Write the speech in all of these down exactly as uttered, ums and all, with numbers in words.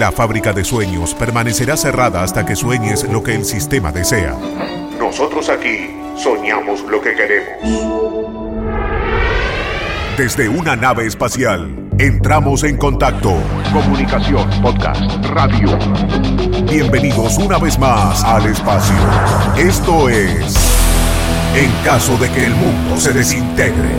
La fábrica de sueños permanecerá cerrada hasta que sueñes lo que el sistema desea. Nosotros aquí soñamos lo que queremos. Desde una nave espacial, entramos en contacto. Comunicación, podcast, radio. Bienvenidos una vez más al espacio. Esto es En caso de que el mundo se desintegre.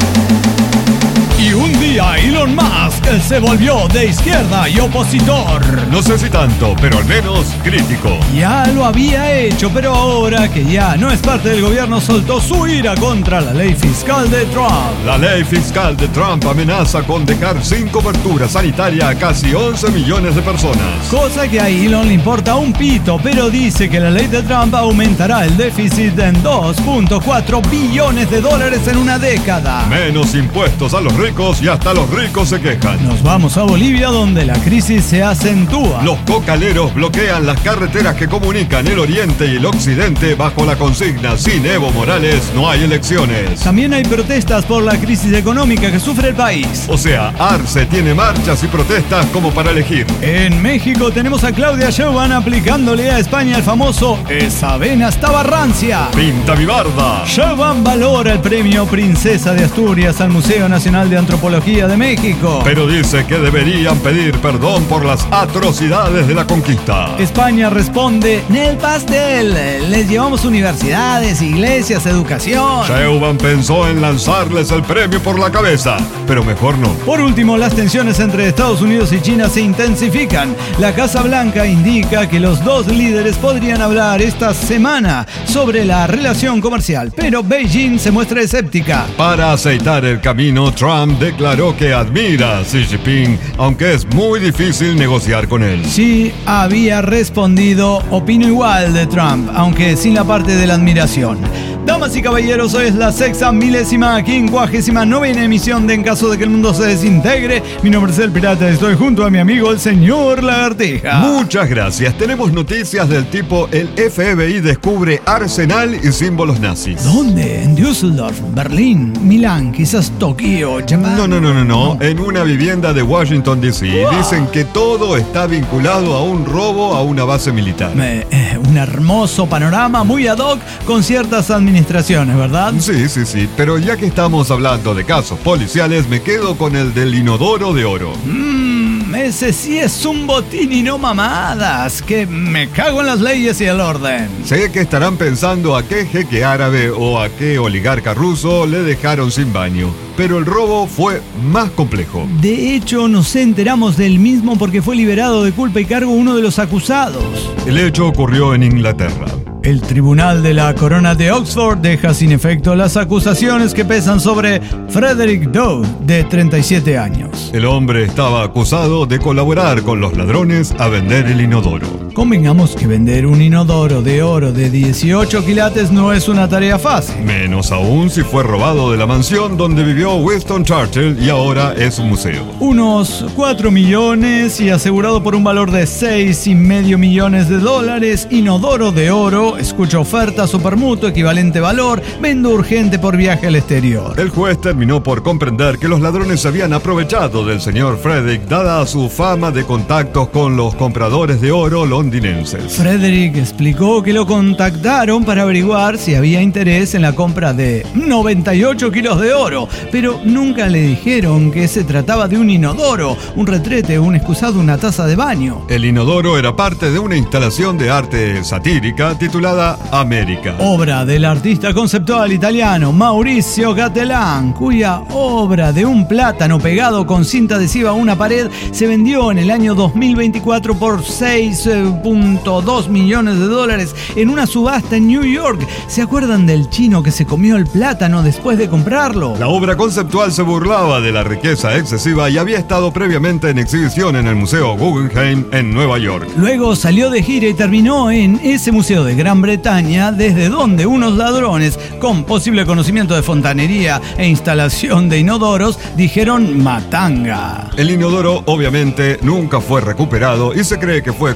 Y un día Elon Musk se volvió de izquierda y opositor. No sé si tanto, pero al menos crítico. Ya lo había hecho, pero ahora que ya no es parte del gobierno, soltó su ira contra la ley fiscal de Trump. La ley fiscal de Trump amenaza con dejar sin cobertura sanitaria a casi once millones de personas. Cosa que a Elon le importa un pito, pero dice que la ley de Trump aumentará el déficit en dos punto cuatro billones de dólares en una década. Menos impuestos a los ricos y hasta los ricos se quejan. Nos vamos a Bolivia, donde la crisis se acentúa. Los cocaleros bloquean las carreteras que comunican el oriente y el occidente bajo la consigna: sin Evo Morales no hay elecciones. También hay protestas por la crisis económica que sufre el país. O sea, Arce tiene marchas y protestas como para elegir. En México tenemos a Claudia Sheinbaum aplicándole a España el famoso "esa vena estaba rancia". ¡Pinta mi barda! Sheinbaum valora el premio Princesa de Asturias al Museo Nacional de Antropología de México. Pero dice que deberían pedir perdón por las atrocidades de la conquista. España responde: "Nel pastel, les llevamos universidades, iglesias, educación". Sheinbaum pensó en lanzarles el premio por la cabeza, pero mejor no. Por último, las tensiones entre Estados Unidos y China se intensifican. La Casa Blanca indica que los dos líderes podrían hablar esta semana sobre la relación comercial, pero Beijing se muestra escéptica. Para aceitar el camino, Trump declaró que admira a Xi Jinping, aunque es muy difícil negociar con él. Xi había respondido: "Opino igual de Trump, aunque sin la parte de la admiración". Damas y caballeros, hoy es la sexta milésima quincuagésima novena emisión de En caso de que el mundo se desintegre. Mi nombre es El Pirata y estoy junto a mi amigo el señor Lagartija. Muchas gracias. Tenemos noticias del tipo: el F B I descubre arsenal y símbolos nazis. ¿Dónde? ¿En Düsseldorf, Berlín, Milán, quizás Tokio, Japón? No, no, no, no, no. En una vivienda de Washington, D C Wow. Dicen que todo está vinculado a un robo a una base militar. Eh, eh, un hermoso panorama muy ad hoc con ciertas administraciones, ¿verdad? Sí, sí, sí. Pero ya que estamos hablando de casos policiales, me quedo con el del inodoro de oro. Mmm, ese sí es un botín y no mamadas. Que me cago en las leyes y el orden. Sé que estarán pensando a qué jeque árabe o a qué oligarca ruso le dejaron sin baño, pero el robo fue más complejo. De hecho, nos enteramos del mismo porque fue liberado de culpa y cargo uno de los acusados. El hecho ocurrió en Inglaterra. El Tribunal de la Corona de Oxford deja sin efecto las acusaciones que pesan sobre Frederick Doe, de treinta y siete años. El hombre estaba acusado de colaborar con los ladrones a vender el inodoro. Convengamos que vender un inodoro de oro de dieciocho quilates no es una tarea fácil. Menos aún si fue robado de la mansión donde vivió Winston Churchill y ahora es un museo. Unos cuatro millones y asegurado por un valor de seis y medio millones de dólares. Inodoro de oro, escucha oferta, supermutuo, equivalente valor, vendo urgente por viaje al exterior. El juez terminó por comprender que los ladrones se habían aprovechado del señor Frederick dada su fama de contactos con los compradores de oro londinenses. Frederick explicó que lo contactaron para averiguar si había interés en la compra de noventa y ocho kilos de oro, pero nunca le dijeron que se trataba de un inodoro, un retrete, un excusado, una taza de baño. El inodoro era parte de una instalación de arte satírica titulada América, obra del artista conceptual italiano Maurizio Cattelan, cuya obra de un plátano pegado con cinta adhesiva a una pared se vendió en el año dos mil veinticuatro por seis punto dos millones de dólares en una subasta en New York. ¿Se acuerdan del chino que se comió el plátano después de comprarlo? La obra conceptual se burlaba de la riqueza excesiva y había estado previamente en exhibición en el Museo Guggenheim en Nueva York. Luego salió de gira y terminó en ese museo de Gran Bretaña, desde donde unos ladrones con posible conocimiento de fontanería e instalación de inodoros dijeron matanga. El inodoro obviamente nunca fue recuperado y se cree que fue cortado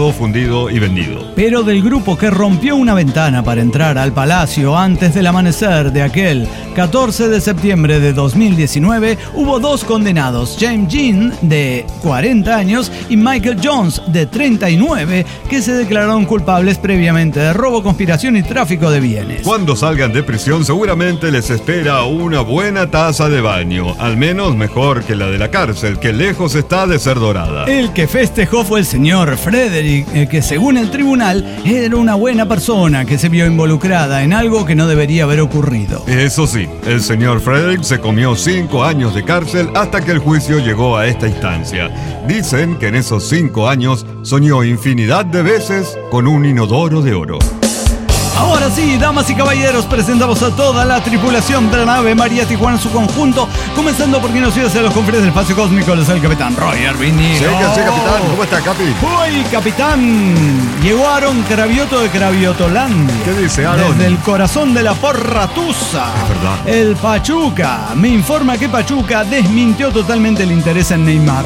quemado, fundido y vendido. Pero del grupo que rompió una ventana para entrar al palacio antes del amanecer de aquel catorce de septiembre de dos mil diecinueve, hubo dos condenados, James Jean, de cuarenta años, y Michael Jones, de treinta y nueve, que se declararon culpables previamente de robo, conspiración y tráfico de bienes. Cuando salgan de prisión, seguramente les espera una buena taza de baño, al menos mejor que la de la cárcel, que lejos está de ser dorada. El que festejó fue el señor Frederick, que según el tribunal era una buena persona que se vio involucrada en algo que no debería haber ocurrido. Eso sí, el señor Frederick se comió cinco años de cárcel hasta que el juicio llegó a esta instancia. Dicen que en esos cinco años soñó infinidad de veces con un inodoro de oro. Ahora sí, damas y caballeros, presentamos a toda la tripulación de la nave María Tijuana en su conjunto, comenzando por quien nos sigue hacia los confines del espacio cósmico, es el capitán Roger Vinilo. Sí, sí, capitán, ¿cómo está, capi? Hoy, capitán, llegó Aaron Cravioto de Craviotolandia. ¿Qué dice Aaron? Desde el corazón de la Porratusa. Es verdad. El Pachuca me informa que Pachuca desmintió totalmente el interés en Neymar.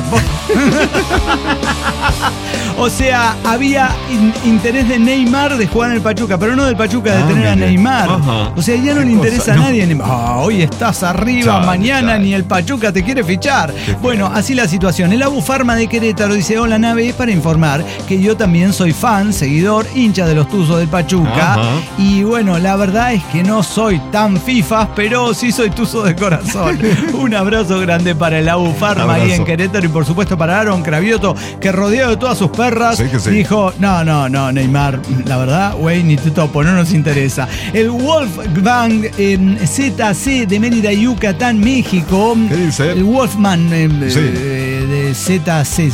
O sea, había in- interés de Neymar de jugar en el Pachuca, pero no del Pachuca de Ah, tener a mire. Neymar. Ajá. O sea, ya no Qué le interesa cosa, a no. nadie. Ah, hoy estás arriba, Chale, mañana chale. ni el Pachuca te quiere fichar. Bueno, así la situación. El Abu Farma de Querétaro dice: hola, nave, para informar que yo también soy fan, seguidor, hincha de los Tuzos del Pachuca. Ajá. Y bueno, la verdad es que no soy tan fifas, pero sí soy Tuzo de corazón. Un abrazo grande para el Abu Farma ahí en Querétaro, y por supuesto para Aaron Cravioto, que rodeado de todas sus perras, Sí que sí. dijo: no, no, no, Neymar, la verdad, güey, ni te topo, no nos interesa. El Wolfgang eh, Z C de Mérida, Yucatán, México. ¿Qué dice? El Wolfman eh, Sí. eh, de Z C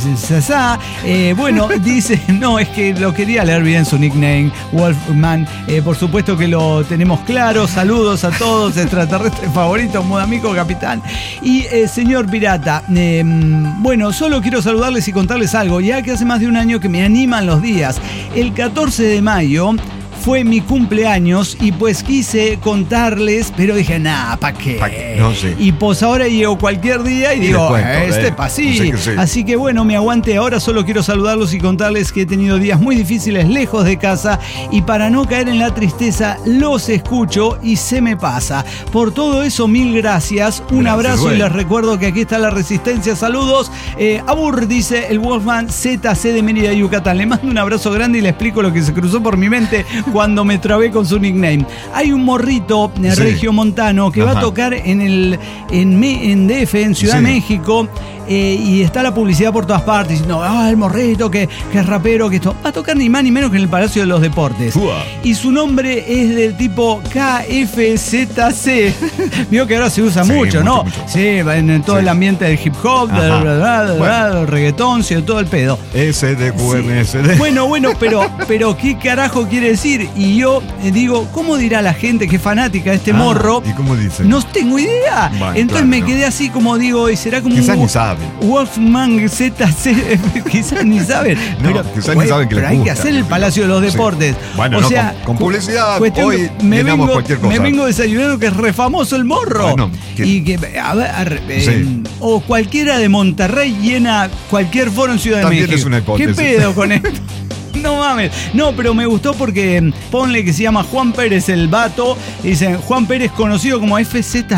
eh, bueno, dice, no, es que lo quería leer bien su nickname, Wolfman. Eh, por supuesto que lo tenemos claro. Saludos a todos, extraterrestres favoritos, modo amigo, capitán. Y eh, señor pirata, eh, bueno, solo quiero saludarles y contarles algo, ya que hace más de un año que me animan los días. El catorce de mayo fue mi cumpleaños y pues quise contarles, pero dije, nah, ¿pa' qué? ¿Pa' qué? No sé. Y pues ahora llego cualquier día y, Y digo, les cuento, este eh. pa' sí. Sí que sí. Así que bueno, me aguante. Ahora solo quiero saludarlos y contarles que he tenido días muy difíciles lejos de casa, y para no caer en la tristeza, los escucho y se me pasa. Por todo eso, mil gracias. Un Gracias, abrazo güey. y les recuerdo que aquí está la Resistencia. Saludos. Eh, Abur, dice el Wolfman Z C de Mérida, Yucatán. Le mando un abrazo grande y le explico lo que se cruzó por mi mente cuando me trabé con su nickname. Hay un morrito eh, Sí. regiomontano que va Ajá. a tocar en el en, Me- en D F, en Ciudad Sí. de México. Eh, y está la publicidad por todas partes diciendo, ah, el morrito, que, que es rapero, que esto. Va a tocar ni más ni menos que en el Palacio de los Deportes. Fua. Y su nombre es del tipo K F Z C. Vio que ahora se usa Sí, mucho, mucho, ¿no? mucho. Sí, en, en todo Sí. el ambiente del hip hop, del, Ajá. bla, bla, bla, Bueno. del reggaetón, sí, de todo el pedo. S D Q M S D. Bueno, bueno, pero, pero ¿qué carajo quiere decir? Y yo eh, digo, ¿cómo dirá la gente que es fanática de este Ah, morro? ¿y cómo dice? No tengo idea. Bueno, Entonces claro, me no. quedé así como digo, y será como Quizás un ni Wo- saben. Wolfman Z C, quizás ni saben. No, pero, quizás ni güey, saben que pero les hay que gusta. hacer el Palacio de los Sí. Deportes. Bueno, o no, sea, con- con cu- publicidad, cuestión hoy que me llenamos vengo, cualquier cosa. Me vengo desayunando que es refamoso el morro. Bueno, que- y que, a ver, a ver, eh, Sí. o cualquiera de Monterrey llena cualquier foro en Ciudad También de México. es una hipótesis. ¿Qué pedo con esto? No mames. No, pero me gustó porque mm, ponle que se llama Juan Pérez el vato. Y dicen Juan Pérez conocido como F Z.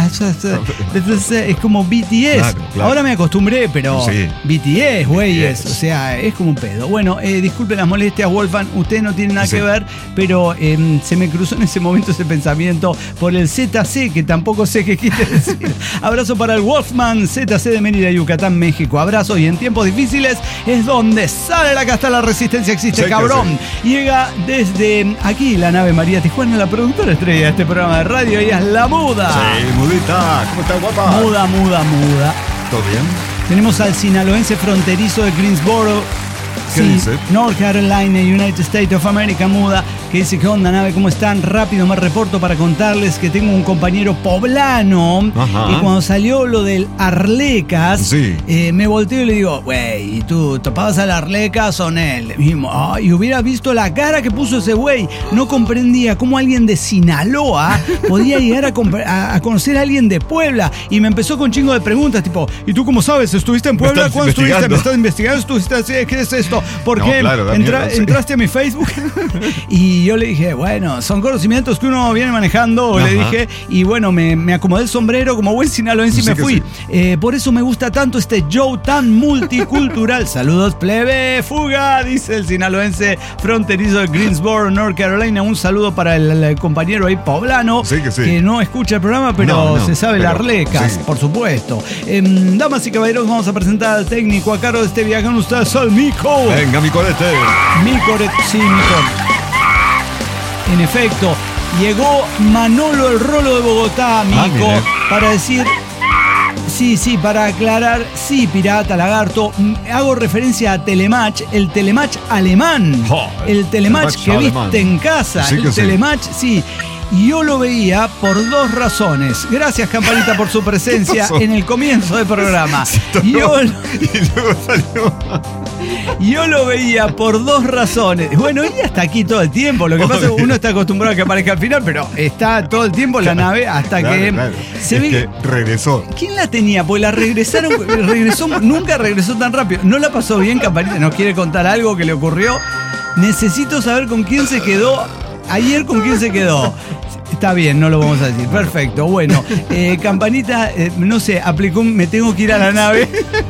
Es como B T S. Claro, claro. Ahora me acostumbré, pero Sí. B T S, güeyes. B T S. O sea, es como un pedo. Bueno, eh, disculpen las molestias, Wolfan. Usted no tiene nada Sí. que ver, pero eh, se me cruzó en ese momento ese pensamiento por el Z C, que tampoco sé qué quiere decir. Abrazo para el Wolfman Z C de Mérida, Yucatán, México. Abrazo, y en tiempos difíciles es donde sale la casta, la resistencia existe, Sí que cabrón. Llega desde aquí la nave María Tijuana, la productora estrella de este programa de radio. Ella es la muda. Sí, mudita. ¿Cómo está, guapa? Muda, muda, muda. ¿Todo bien? Tenemos al sinaloense fronterizo de Greensboro, ¿Qué sí, dice? North Carolina, United States of America, muda. que dice: ¿qué onda, nave? ¿Cómo están? Rápido me reporto para contarles que tengo un compañero poblano. Ajá. Y cuando salió lo del Arlecas, sí. eh, me volteo y le digo: güey, ¿y tú topabas al Arlecas o él? Oh, y hubiera visto la cara que puso ese güey. No comprendía cómo alguien de Sinaloa podía llegar a, a, a conocer a alguien de Puebla. Y me empezó con chingo de preguntas, tipo: ¿y tú cómo sabes? ¿Estuviste en Puebla? ¿Cuándo estuviste? ¿Me estás investigando? ¿Estuviste así? ¿Qué es esto? ¿Por qué? No, claro, Entra, miedo, sí. entraste a mi Facebook. Y yo le dije: bueno, son conocimientos que uno viene manejando. Ajá. Le dije, y bueno, me, me acomodé el sombrero como buen sinaloense y sí me fui. Sí. Eh, por eso me gusta tanto este show tan multicultural. Saludos, plebe, fuga, dice el sinaloense fronterizo de Greensboro, North Carolina. Un saludo para el, el compañero ahí poblano, sí que, sí. que no escucha el programa, pero no, no, se sabe pero, las Arlecas, sí. por supuesto. Eh, damas y caballeros, vamos a presentar al técnico a cargo de este viaje con ustedes, al Mico. Venga, mi corete. Mi corete, sí, mi corete. En efecto, llegó Manolo el Rolo de Bogotá, Mico, ah, para decir... Sí, sí, para aclarar, sí, pirata, lagarto, hago referencia a Telematch, el Telematch alemán, oh, el, el Telematch que alemán. Viste en casa, sí, el Telematch, sí. Y yo lo veía por dos razones. Gracias, Campanita, por su presencia en el comienzo del programa. Yo, y luego salió. Yo lo veía por dos razones. Bueno, ella está aquí todo el tiempo. Lo que pasa es que uno está acostumbrado a que aparezca al final, pero está todo el tiempo en la nave hasta claro, que claro. se es ve. Que regresó. ¿Quién la tenía? Pues la regresaron, regresó, nunca regresó tan rápido. ¿No la pasó bien, Campanita? ¿Nos quiere contar algo que le ocurrió? Necesito saber con quién se quedó. Ayer, ¿con quién se quedó? Está bien, no lo vamos a decir. Perfecto. Bueno, eh, Campanita, eh, no sé, aplicó un, me tengo que ir a la nave.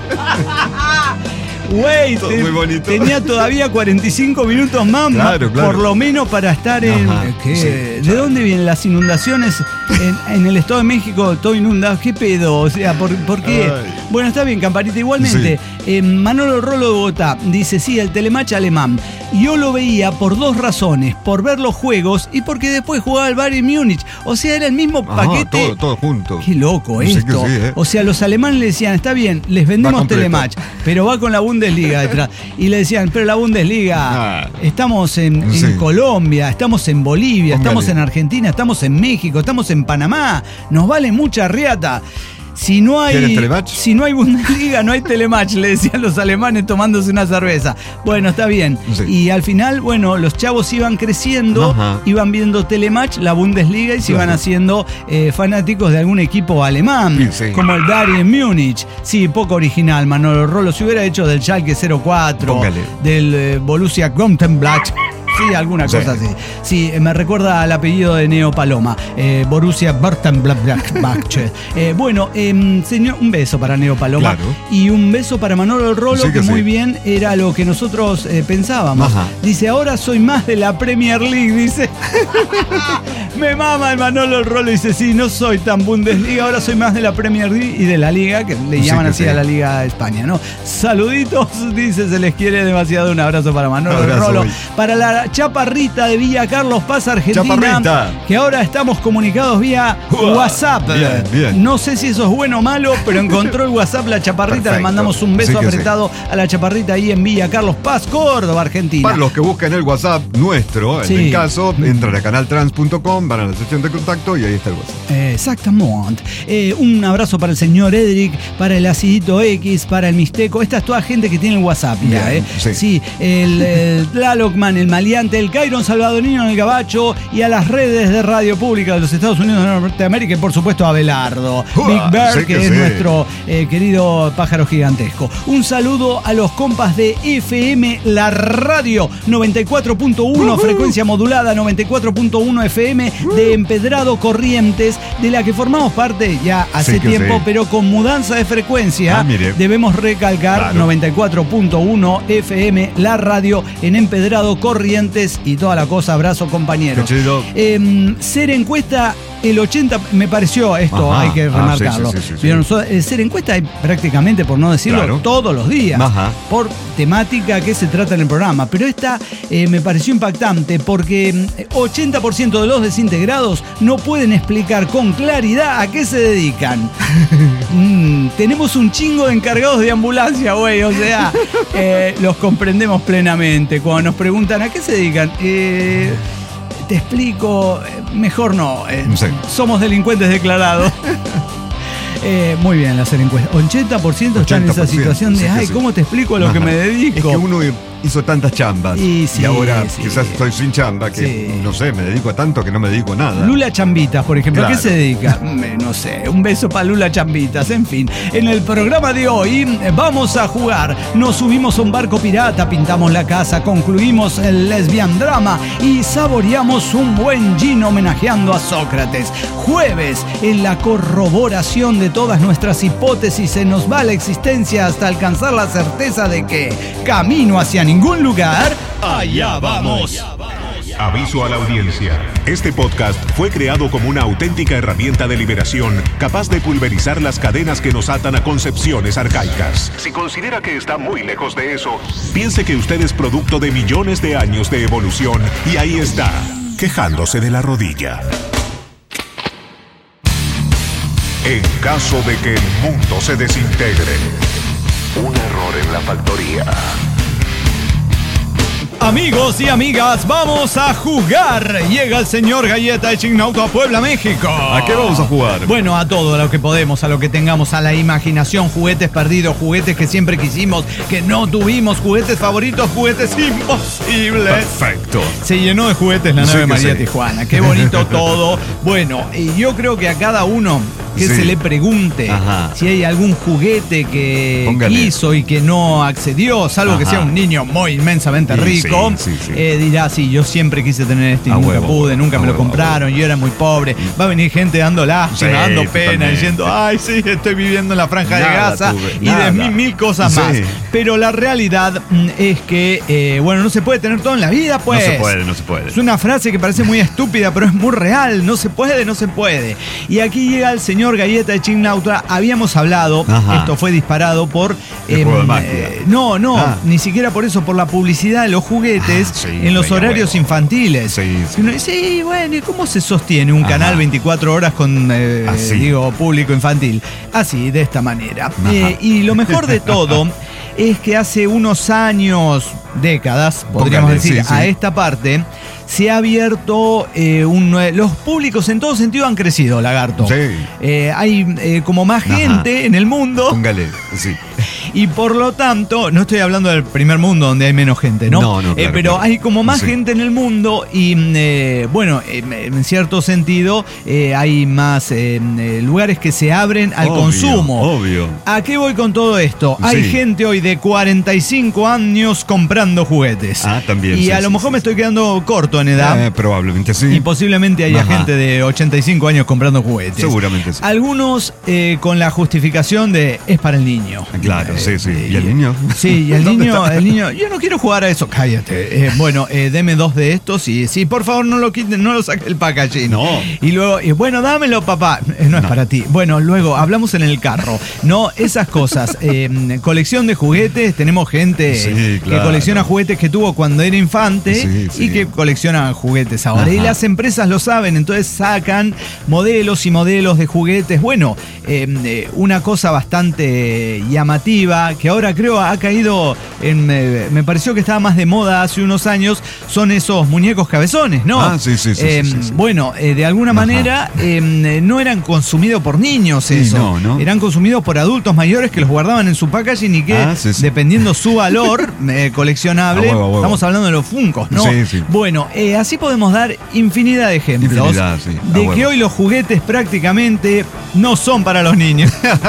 Güey, te, tenía todavía cuarenta y cinco minutos más, claro, claro. por lo menos para estar en... Ajá, ¿qué? Sí, ¿De claro. dónde vienen las inundaciones en, en el Estado de México? Todo inundado. ¿Qué pedo? O sea, ¿por, por qué? Ay. Bueno, está bien, Campanita. Igualmente, sí. eh, Manolo Rolo de Bogotá dice: sí, el Telematch alemán. Yo lo veía por dos razones: por ver los juegos y porque después jugaba el Bayern Múnich. O sea, era el mismo Ajá, paquete. Todo, todo junto. Qué loco esto. Sí, ¿eh? O sea, los alemanes le decían: está bien, les vendemos Telematch, pero va con la Bundesliga detrás. Y le decían: pero la Bundesliga, ah, estamos en, en sí. Colombia, estamos en Bolivia, Póngale. estamos en Argentina, estamos en México, estamos en Panamá, nos vale mucha riata. Si no hay si no hay Bundesliga, no hay Telematch, le decían los alemanes tomándose una cerveza. Bueno, está bien. Sí. Y al final, bueno, los chavos iban creciendo, Ajá. iban viendo Telematch, la Bundesliga, y se claro. iban haciendo eh, fanáticos de algún equipo alemán, sí, sí. como el Bayern Múnich. Sí, poco original, Manolo Rolo. Se hubiera hecho del Schalke cero cuatro, Póngale. del eh, Borussia Mönchengladbach. Sí, alguna sí. cosa así. Sí, me recuerda al apellido de Neo Paloma. Eh, Borussia Mönchengladbach. eh, bueno, eh, señor, un beso para Neo Paloma. Claro. Y un beso para Manolo el Rolo, sí que, que muy sí. bien era lo que nosotros eh, pensábamos. Ajá. Dice: ahora soy más de la Premier League, dice. Me mama el Manolo el Rolo. Dice: sí, no soy tan Bundesliga, ahora soy más de la Premier League y de la Liga, que le llaman sí, así sí. a la Liga de España, ¿no? Saluditos, dice, se les quiere demasiado. Un abrazo para Manolo el Rolo. Voy. Para la Chaparrita de Villa Carlos Paz, Argentina, Chaparrita. Que ahora estamos comunicados vía Uah, WhatsApp. Bien, bien. No sé si eso es bueno o malo, pero encontró el WhatsApp la Chaparrita. Perfecto. Le mandamos un beso sí apretado sí. a la Chaparrita ahí en Villa Carlos Paz, Córdoba, Argentina. Para los que buscan el WhatsApp nuestro, en sí. el caso, entran a canal trans punto com, van a la sección de contacto y ahí está el WhatsApp. Eh, exactamente. Eh, un abrazo para el señor Edric, para el Acidito X, para el Mixteco. Esta es toda gente que tiene el WhatsApp ya, ¿eh? Sí, sí el, el Tlalocman, el Maleante, el Cairon Salvadorino en el Gabacho, y a las redes de Radio Pública de los Estados Unidos de Norteamérica, y por supuesto a Abelardo Uah, Big Bear, que, que es sí. nuestro eh, querido pájaro gigantesco. Un saludo a los compas de F M La Radio noventa y cuatro punto uno, uh-huh. frecuencia modulada noventa y cuatro punto uno F M de Empedrado, Corrientes, de la que formamos parte ya hace sí tiempo, sí. pero con mudanza de frecuencia. Ah, debemos recalcar claro. noventa y cuatro punto uno F M La Radio en Empedrado, Corrientes y toda la cosa. Abrazo, compañeros. Eh, ser encuesta el ochenta, me pareció esto, Ajá. hay que remarcarlo. Ah, sí, sí, sí, sí, sí. El ser encuesta hay prácticamente, por no decirlo, claro. todos los días, Ajá. por temática que se trata en el programa. Pero esta eh, me pareció impactante porque ochenta por ciento de los desintegrados no pueden explicar con claridad a qué se dedican. mm, tenemos un chingo de encargados de ambulancia, güey, o sea, eh, los comprendemos plenamente. Cuando nos preguntan a qué se dedican, eh... te explico, eh, mejor no. Eh, Sí. Somos delincuentes declarados. Eh, muy bien, las encuestas. ochenta por ciento están en esa ochenta por ciento, situación de, sí que ay, sí. ¿cómo te explico a lo Ajá. que me dedico? Es que uno hizo tantas chambas Y y, sí, ahora sí. quizás estoy sin chamba, que Sí. no sé, me dedico a tanto que no me dedico a nada. Lula Chambitas, por ejemplo, ¿a qué Claro. se dedica? Mm, No sé, un beso para Lula Chambitas. En fin, en el programa de hoy eh, vamos a jugar. Nos subimos a un barco pirata, pintamos la casa, concluimos el lesbian drama y saboreamos un buen gin homenajeando a Sócrates. Jueves, en la corroboración de todas nuestras hipótesis, se nos va la existencia hasta alcanzar la certeza de que camino hacia ningún lugar, allá vamos. Aviso a la audiencia. Este podcast fue creado como una auténtica herramienta de liberación capaz de pulverizar las cadenas que nos atan a concepciones arcaicas. Si considera que está muy lejos de eso, piense que usted es producto de millones de años de evolución y ahí está, quejándose de la rodilla. En caso de que el mundo se desintegre, un error en la factoría. Amigos y amigas, vamos a jugar. Llega el señor Galleta de Chignauto a Puebla, México. ¿A qué vamos a jugar? Bueno, a todo lo que podemos, a lo que tengamos, a la imaginación, juguetes perdidos, juguetes que siempre quisimos, que no tuvimos, juguetes favoritos, juguetes imposibles. Perfecto. Se llenó de juguetes la Sí nave que María sí. Tijuana. Qué bonito todo. Bueno, y yo creo que a cada uno que Sí. se le pregunte Ajá. si hay algún juguete que Póngale. quiso y que no accedió, salvo que Ajá. sea un niño muy inmensamente Sí, rico, sí, sí, sí. eh, dirá, sí, yo siempre quise tener este y A nunca huevo, pude, nunca a me lo huevo, a compraron, yo era muy pobre. Va a venir gente dando lástima, Sí, dando pena, totalmente. diciendo, ay, sí, estoy viviendo en la franja de Nada Gaza tuve, y de nada. mil, mil cosas Sí. más. Pero la realidad mm, es que, eh, bueno, no se puede tener todo en la vida, pues. No se puede, no se puede. Es una frase que parece muy estúpida, pero es muy real. No se puede, no se puede. Y aquí llega el señor Galleta de Chignauta. Habíamos hablado, Ajá. esto fue disparado por... El juego de magia. eh, no, no, Ah. ni siquiera por eso, por la publicidad de los juguetes Ah, sí, en los venga, horarios huevo. infantiles. Sí, sí. Y uno dice, sí, bueno, ¿y cómo se sostiene un Ajá. canal veinticuatro horas con, eh, Así. digo, público infantil? Así, de esta manera. Ajá. Eh, y lo mejor de todo es que hace unos años, décadas, podríamos Póngale, decir, sí, sí. a esta parte, se ha abierto eh, un... nue- Los públicos en todo sentido han crecido, Lagarto. Sí. Eh, hay eh, como más Ajá. gente en el mundo Póngale, sí. y por lo tanto, no estoy hablando del primer mundo donde hay menos gente, ¿no? No, no, Eh, claro, pero claro. hay como más Sí. gente en el mundo y, eh, bueno, eh, en cierto sentido, eh, hay más eh, eh, lugares que se abren al Obvio, consumo. Obvio. ¿A qué voy con todo esto? Hay Sí. gente hoy de cuarenta y cinco años comprando juguetes. Ah, también, Y sí, a sí, lo mejor sí, me sí. estoy quedando corto en edad. Eh, probablemente sí. Y posiblemente haya Ajá. gente de ochenta y cinco años comprando juguetes. Seguramente sí. Algunos eh, con la justificación de es para el niño. Claro, Eh, sí, sí. eh, ¿Y el niño? Sí, y el ¿Dónde niño, está? el niño, yo no quiero jugar a eso, cállate. Eh, bueno, eh, deme dos de estos y sí, por favor no lo quiten, no lo saque el packaging. No. Y luego, y bueno, dámelo, papá. Eh, no es No. para ti. Bueno, luego hablamos en el carro. No, esas cosas. Eh, colección de juguetes, tenemos gente Sí, que claro. colecciona juguetes que tuvo cuando era infante Sí, y sí. que colecciona juguetes ahora. Y Ajá. las empresas lo saben, entonces sacan modelos y modelos de juguetes. Bueno, eh, eh, una cosa bastante llamativa que ahora creo ha caído en, eh, me pareció que estaba más de moda hace unos años, son esos muñecos cabezones, ¿no? Ah, sí, sí, sí, Eh, sí, sí, sí. Bueno, eh, de alguna Ajá. manera eh, no eran consumidos por niños Sí, eso, no, no. eran consumidos por adultos mayores que los guardaban en su packaging y que Ah, sí, sí. dependiendo su valor eh, coleccionable, A huevo, a huevo. estamos hablando de los Funkos, ¿no? Sí, sí. Bueno, eh, así podemos dar infinidad de ejemplos Infinidad, sí, a de huevo. que hoy los juguetes prácticamente no son para los niños.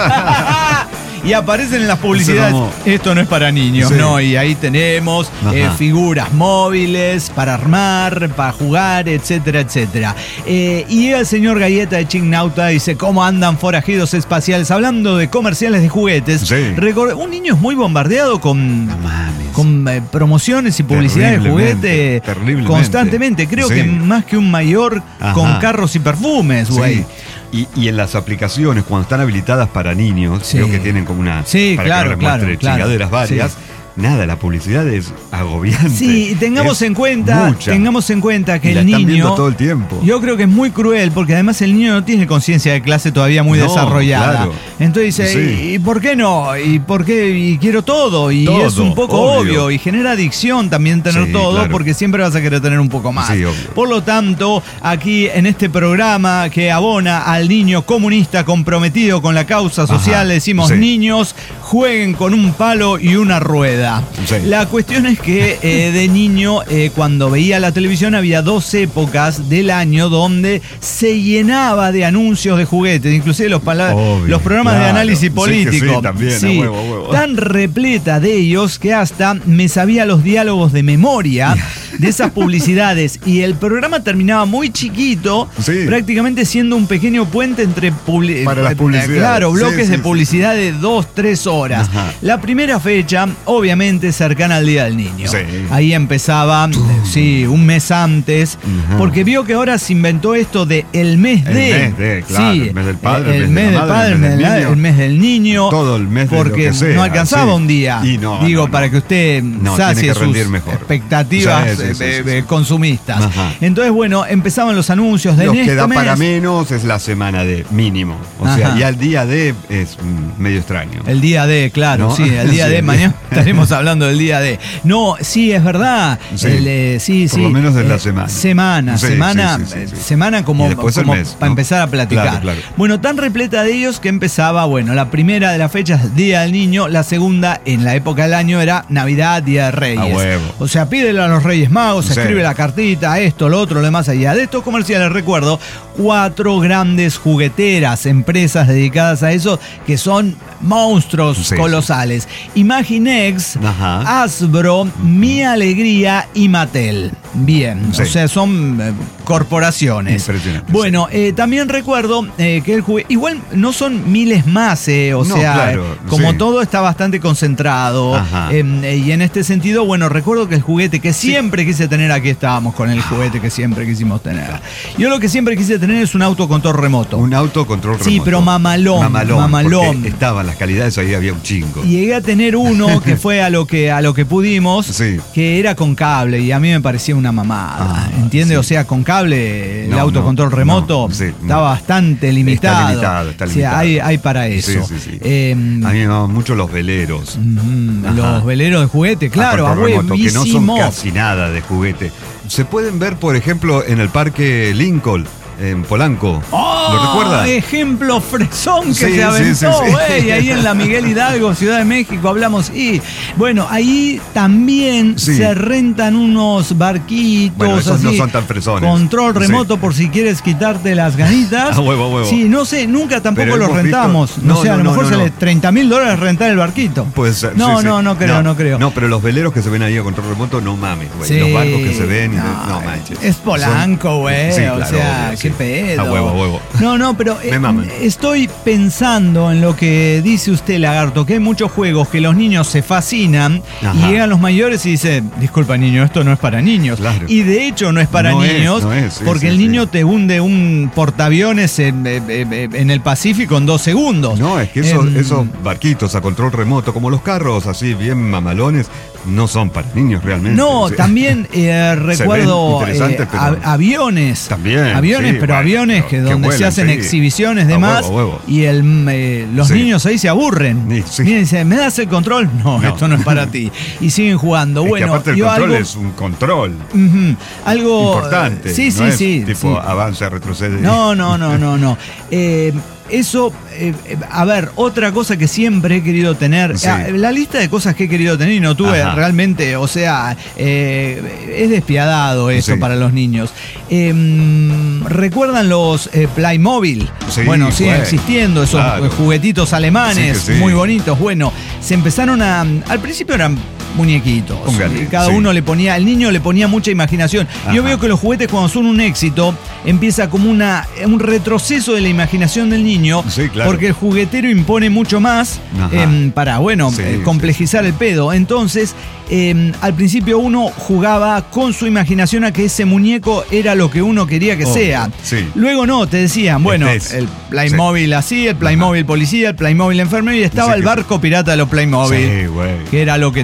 Y aparecen en las publicidades, como- esto no es para niños, Sí. ¿no? Y ahí tenemos Ajá. eh, figuras móviles para armar, para jugar, etcétera, etcétera. Eh, y llega el señor Galleta de Chignauta y dice, ¿cómo andan forajidos espaciales? Hablando de comerciales de juguetes. Sí. Recor- un niño es muy bombardeado con... No mames. Con eh, promociones y publicidad de Terriblemente, juguete terriblemente. constantemente. Creo Sí. que más que un mayor Ajá. con carros y perfumes, güey. Sí. Y, y en las aplicaciones, cuando están habilitadas para niños, Sí. creo que tienen como una. Sí, para claro, que no les claro, muestre claro. chingaderas varias. Sí. nada, la publicidad es agobiante. Sí, y tengamos es en cuenta, mucha. tengamos en cuenta que Y la el están niño viendo todo el tiempo. Yo creo que es muy cruel porque además el niño no tiene conciencia de clase todavía muy No, desarrollada. claro. Entonces dice, Sí. ¿y, ¿y por qué no? ¿Y por qué? Y quiero todo. Y Todo, es un poco obvio. obvio. Y genera adicción también tener Sí, todo claro. porque siempre vas a querer tener un poco más. Sí, obvio. Por lo tanto, aquí en este programa que abona al niño comunista comprometido con la causa social, Ajá, le decimos, sí. niños, jueguen con un palo y una rueda. Sí. La cuestión es que eh, de niño, eh, cuando veía la televisión, había dos épocas del año donde se llenaba de anuncios de juguetes, inclusive los, pala- Obvio, los programas claro. de análisis Sí que político. sí, también, a Sí, huevo, a huevo. tan repleta de ellos que hasta me sabía los diálogos de memoria de esas publicidades. Y el programa terminaba muy chiquito, Sí. prácticamente siendo un pequeño puente entre publi- Para las eh, publicidades. Claro, bloques Sí, sí, de sí. publicidad de dos, tres horas. Ajá. La primera fecha, obviamente, cercana al Día del Niño. Sí. Ahí empezaba, sí, un mes antes, Ajá. porque vio que ahora se inventó esto de el mes El de. mes de, claro, sí, el mes del padre, el, el mes mes de la del madre, padre, el mes del la- niño. el mes del niño. Todo el mes de lo porque que sea, no alcanzaba sí. un día. Y no, Digo, no, no. para que usted No, sacie tiene que sus rendir mejor. expectativas Sí, sí, sí, eh, sí, eh, sí. consumistas. Ajá. Entonces, bueno, empezaban los anuncios de Lo en que este da para mes. menos es la semana de mínimo. O sea, Ajá. y al día de es mm, medio extraño. El día de, claro, ¿No? sí, el día Sí, de, el mañana estaremos hablando del día de. No, sí, es verdad. Sí, El, eh, sí, por sí. lo menos en la Eh, semana. Semana, Sí, semana, sí, sí, sí, eh, sí. semana como, Y después el como mes, para ¿no? empezar a platicar. Claro, claro. Bueno, tan repleta de ellos que empezaba, bueno, la primera de las fechas, Día del Niño, la segunda en la época del año era Navidad, Día de Reyes. A huevo. O sea, pídele a los Reyes Magos, Sí. escribe la cartita, esto, lo otro, lo demás allá. De estos comerciales recuerdo cuatro grandes jugueteras, empresas dedicadas a eso, que son monstruos Sí, colosales. Imaginext, Ajá. Hasbro, Mi Alegría y Mattel. Bien, Sí. o sea, son eh, corporaciones. Impresionante, Bueno, eh, también recuerdo eh, que el juguete, igual no son miles más, eh, o No, sea, claro, eh, como sí. todo está bastante concentrado. Ajá. eh, eh, y en este sentido, bueno, recuerdo que el juguete que siempre quise tener, aquí estábamos con el juguete que siempre quisimos tener. Yo lo que siempre quise tener es un auto con control remoto. Un autocontrol remoto. Sí, pero mamalón, Mamalón. mamalón. porque Estaban las calidades, ahí había un chingo. Y llegué a tener uno que fue a lo que a lo que pudimos, Sí. que era con cable y a mí me parecía una mamada, Ah, ¿entiendes? sí. O sea, con cable el No, autocontrol no, remoto no, sí, estaba no. bastante limitado. limitado, está O sea, limitado. hay, hay para eso. Sí, sí, sí. Eh, A mí me llamaban mucho los veleros. mm, Ajá. los veleros de juguete, claro, a control remoto, que no son abuevísimo. casi nada de juguete. Se pueden ver, por ejemplo, en el parque Lincoln, en Polanco. ¡Oh! ¿Lo recuerdas? Ejemplo fresón que Sí, se aventó, sí, sí, sí. güey, ahí en la Miguel Hidalgo, Ciudad de México, hablamos. Y bueno, ahí también Sí. se rentan unos barquitos. Bueno, esos no así, son tan fresones. Control Sí. remoto por si quieres quitarte las ganitas. A huevo, a huevo. Sí, no sé, nunca tampoco Pero los hemos visto- rentamos. No, No, sé, a no, lo no, mejor no, sale no. treinta mil dólares rentar el barquito. Puede ser. No, sí, sí. no, no creo, no, creo. No, pero los veleros que se ven ahí a control remoto, no mames, güey. Sí. Los barcos que se ven, y no, no manches. Es Polanco, Son- güey. Sí, o claro, sea, obvio, qué sí. pedo. A huevo, a huevo. No, no, pero eh, Me maman. estoy pensando en lo que dice usted, Lagarto, que hay muchos juegos que los niños se fascinan Ajá. y llegan los mayores y dicen, disculpa niño, esto no es para niños. Claro. Y de hecho no es para No es, niños, no es, sí, porque sí, el sí. niño te hunde un portaaviones en, eh, eh, en el Pacífico en dos segundos. No, es que esos, Em, esos barquitos a control remoto, como los carros así bien mamalones, no son para niños realmente. No, Sí. también eh, recuerdo ven interesantes, eh, pero- a- aviones. También, Aviones, sí, pero bueno, aviones pero que que donde se vuelan, hacen sí. exhibiciones de A huevo, más a huevo. y el, eh, los Sí. niños ahí se aburren. Sí, sí. Miren, dicen, ¿me das el control? No, No. esto no es para ti. Y siguen jugando. Es Bueno, que aparte el yo control algo, es un control ujú, algo importante. Sí, no sí, es sí. tipo sí. avanza, retrocede. No, no, no, no, no. Eh, eso, eh, eh, a ver, otra cosa que siempre he querido tener, Sí. ah, la lista de cosas que he querido tener y no tuve Ajá. realmente, o sea, eh, es despiadado eso Sí. para los niños. Eh, ¿Recuerdan los eh, Playmobil? Sí, bueno, siguen bueno, existiendo esos claro. eh, juguetitos alemanes, Sí que sí. muy bonitos. Bueno, se empezaron a, al principio eran muñequitos. Póngale, Y cada sí. uno le ponía, el niño le ponía mucha imaginación. Yo Ajá. veo que los juguetes cuando son un éxito, empieza como una, un retroceso de la imaginación del niño, Sí, claro. porque el juguetero impone mucho más Ajá. em, para, bueno, Sí, eh, sí, complejizar el pedo. Entonces, em, al principio uno jugaba con su imaginación a que ese muñeco era lo que uno quería que Obvio, sea. sí. Luego no, te decían, bueno, Este es. el Playmobil así, el Playmobil policía, el Playmobil enfermero, y estaba Sí, el que barco pirata de los Playmobil. Sí, güey. Que era lo que todos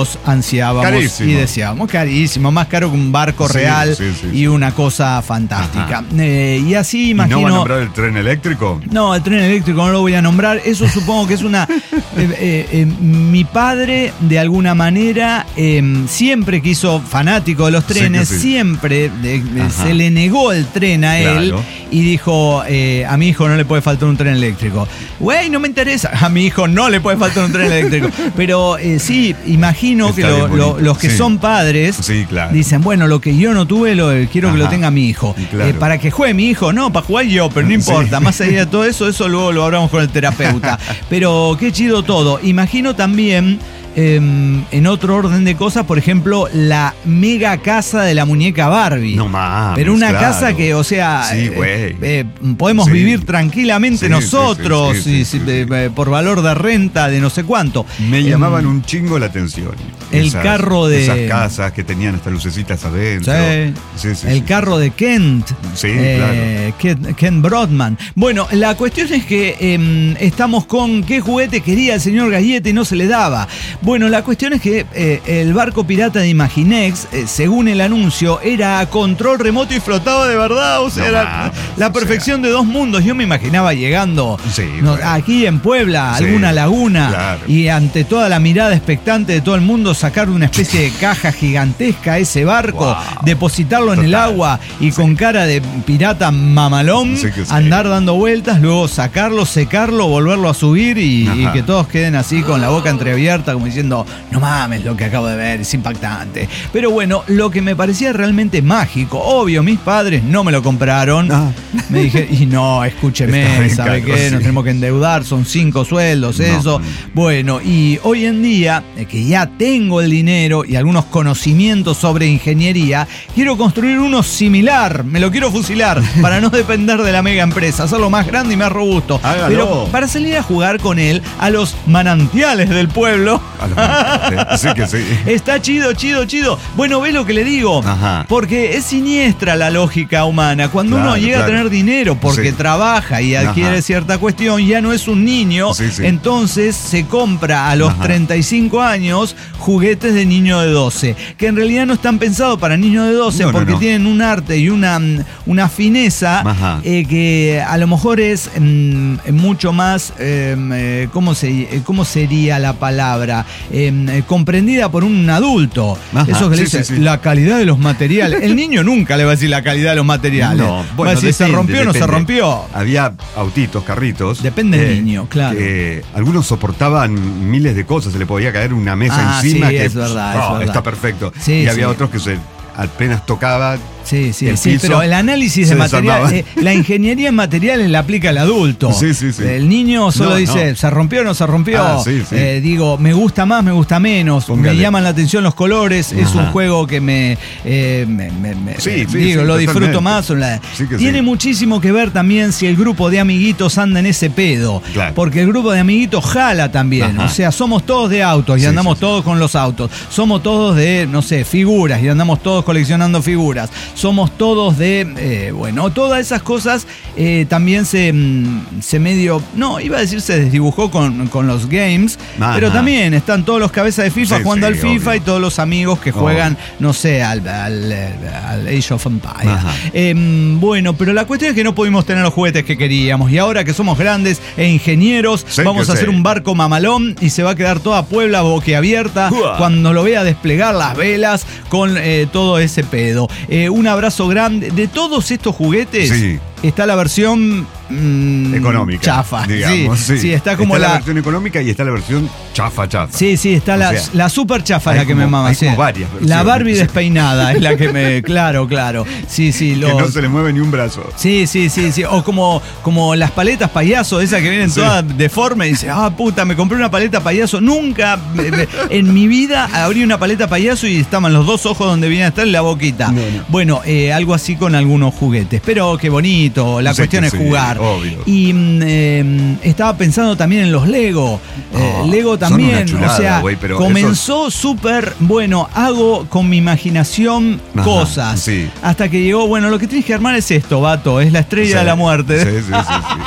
todos ansiábamos Carísimo. y deseábamos. Carísimo, más caro que un barco Sí, real sí, sí, y sí. una cosa fantástica. Eh, y así ¿Y imagino... no va a nombrar el tren eléctrico? No, el tren eléctrico no lo voy a nombrar. Eso supongo que es una... eh, eh, eh, mi padre, de alguna manera, eh, siempre quiso, fanático de los trenes, Sí que sí. siempre de- de- Ajá. se le negó el tren a él Claro. y dijo, eh, a mi hijo no le puede faltar un tren eléctrico. Güey, no me interesa. A mi hijo no le puede faltar un tren eléctrico. Pero eh, sí, imagino Está que lo- bien lo- bonito. los que Sí. son padres Sí, claro. dicen, bueno, lo que yo no tuve, lo quiero que lo Ajá. tenga mi hijo. Claro. Eh, para que juegue mi hijo, no, para jugar yo, pero no importa. Sí. Más allá de todo eso, eso luego lo hablamos con el terapeuta. Pero qué chido todo. Imagino también, eh, en otro orden de cosas, por ejemplo, la mega casa de la muñeca Barbie. No mames, Pero una claro. casa que, o sea, Sí, eh, güey. eh, podemos Sí. vivir tranquilamente Sí, nosotros, sí, sí, sí, y- sí, si- sí, eh, sí. eh, por valor de renta de no sé cuánto. Me Em, llamaban un chingo la atención. el carro de- Esas casas que tenían hasta lucecitas adentro. Sí. Sí, sí, el sí. carro de Kent. Sí, eh, Ken, Ken Brodman. Bueno, la cuestión es que eh, estamos con qué juguete quería el señor Gallete y no se le daba. Bueno, la cuestión es que eh, el barco pirata de Imaginex, eh, según el anuncio, era a control remoto y flotaba de verdad. O sea, No era mames, la o perfección de dos mundos. Yo me imaginaba llegando Sí, no, bueno. aquí en Puebla, a Sí, alguna laguna, claro. y ante toda la mirada expectante de todo el mundo, sacar una especie de caja gigantesca a ese barco, Wow. depositarlo en el Total. agua y con cara de pirata mamalón, Sí que sí. andar dando vueltas, luego sacarlo, secarlo, volverlo a subir y, y Ajá. que todos queden así con la boca entreabierta como diciendo, no mames lo que acabo de ver, es impactante. Pero bueno, lo que me parecía realmente mágico, obvio, mis padres no me lo compraron. Ah. Me dije, y no, Está escúcheme, bien ¿sabe caro, qué? sí. Nos tenemos que endeudar, son cinco sueldos, No. eso. Bueno, y hoy en día, eh, que ya tengo el dinero y algunos conocimientos sobre ingeniería, quiero construir uno similar, me lo quiero fusilar, para no depender de la mega empresa, hacerlo más grande y más robusto. Hágalo. Pero para salir a jugar con él a los manantiales del pueblo. A lo- sí que sí. Está chido, chido, chido. Bueno, ¿ves lo que le digo? Ajá. Porque es siniestra la lógica humana. Cuando Claro, uno llega claro. a tener dinero porque Sí. trabaja y adquiere Ajá. cierta cuestión, ya no es un niño, Sí, sí. entonces se compra a los Ajá. treinta y cinco años juguetes de niño de doce, que en realidad no están pensados para niños de doce No, no, porque no. tienen un arte y una, mm, una fineza Ajá. eh, que a lo mejor es mm, mucho más, eh, eh, ¿cómo, se, eh, ¿cómo sería la palabra? Eh, eh, comprendida por un adulto. Ajá, Eso que le sí, dice, sí, sí. la calidad de los materiales. El niño nunca le va a decir la calidad de los materiales. No, va a decir, se depende, rompió o no se depende. rompió. Había autitos, carritos. Depende del niño, claro. que algunos soportaban miles de cosas, se le podía caer una mesa Ah, encima. sí, que, es verdad, es oh, verdad. está perfecto. Sí, y había sí. otros que se apenas tocaba. Sí, sí, el sí, piso pero el análisis se de material, desarmaba. eh, la ingeniería en materiales la aplica el adulto. Sí, sí, sí. El niño solo No, dice, no. ¿se rompió o no se rompió? Ah, sí, sí. Eh, digo, me gusta más, me gusta menos, Póngale. me llaman la atención los colores, es Ajá. un juego que me, eh, me- me- me- Sí, eh, sí, digo, sí, lo disfruto totalmente. más. o la- Sí que Tiene sí. muchísimo que ver también si el grupo de amiguitos anda en ese pedo. Claro. Porque el grupo de amiguitos jala también. Ajá. O sea, somos todos de autos y Sí, andamos sí, sí. todos con los autos. Somos todos de, no sé, figuras y andamos todos coleccionando figuras. Somos todos de, eh, bueno, todas esas cosas eh, también se, mm, se medio, no, iba a decir se desdibujó con, con los games, Ajá. pero también están todos los cabezas de FIFA Sí, jugando sí, al FIFA obvio. y todos los amigos que juegan, no sé, al, al, al Age of Empires. Ajá. Em, bueno, pero la cuestión es que no pudimos tener los juguetes que queríamos y ahora que somos grandes e ingenieros, Sí vamos que a hacer sí. un barco mamalón y se va a quedar toda Puebla boquiabierta Uah. cuando lo vea desplegar las velas con eh, todo ese pedo. Eh, un abrazo grande. De todos estos juguetes Sí. está la versión mm, Económica. chafa. Digamos, sí, sí. sí, está como la... la... versión económica y está la versión chafa, chafa. Sí, sí, está O la, sea, la super chafa hay la que me como- mama. hay sí. como varias versiones. La Barbie Sí. despeinada es la que me... Claro, claro. Sí, sí. Que Los, no se le mueve ni un brazo. Sí, sí, sí, sí. O como, como las paletas payaso, esas que vienen Sí. todas deformes y dice, ah, puta, me compré una paleta payaso. Nunca me- me- en mi vida abrí una paleta payaso y estaban los dos ojos donde viene a estar y la boquita. No, no. Bueno, eh, algo así con algunos juguetes. Pero qué bonito, la Sí cuestión que es sí, jugar. obvio. Y mm, eh, estaba pensando también en los Lego. Eh, Oh, Lego son también, una chulada, o sea, güey, pero comenzó súper, bueno, hago con mi imaginación Ajá, cosas. sí. Hasta que llegó, bueno, lo que tienes que armar es esto, vato, es la estrella Sí. de la muerte. Sí, sí, sí, sí.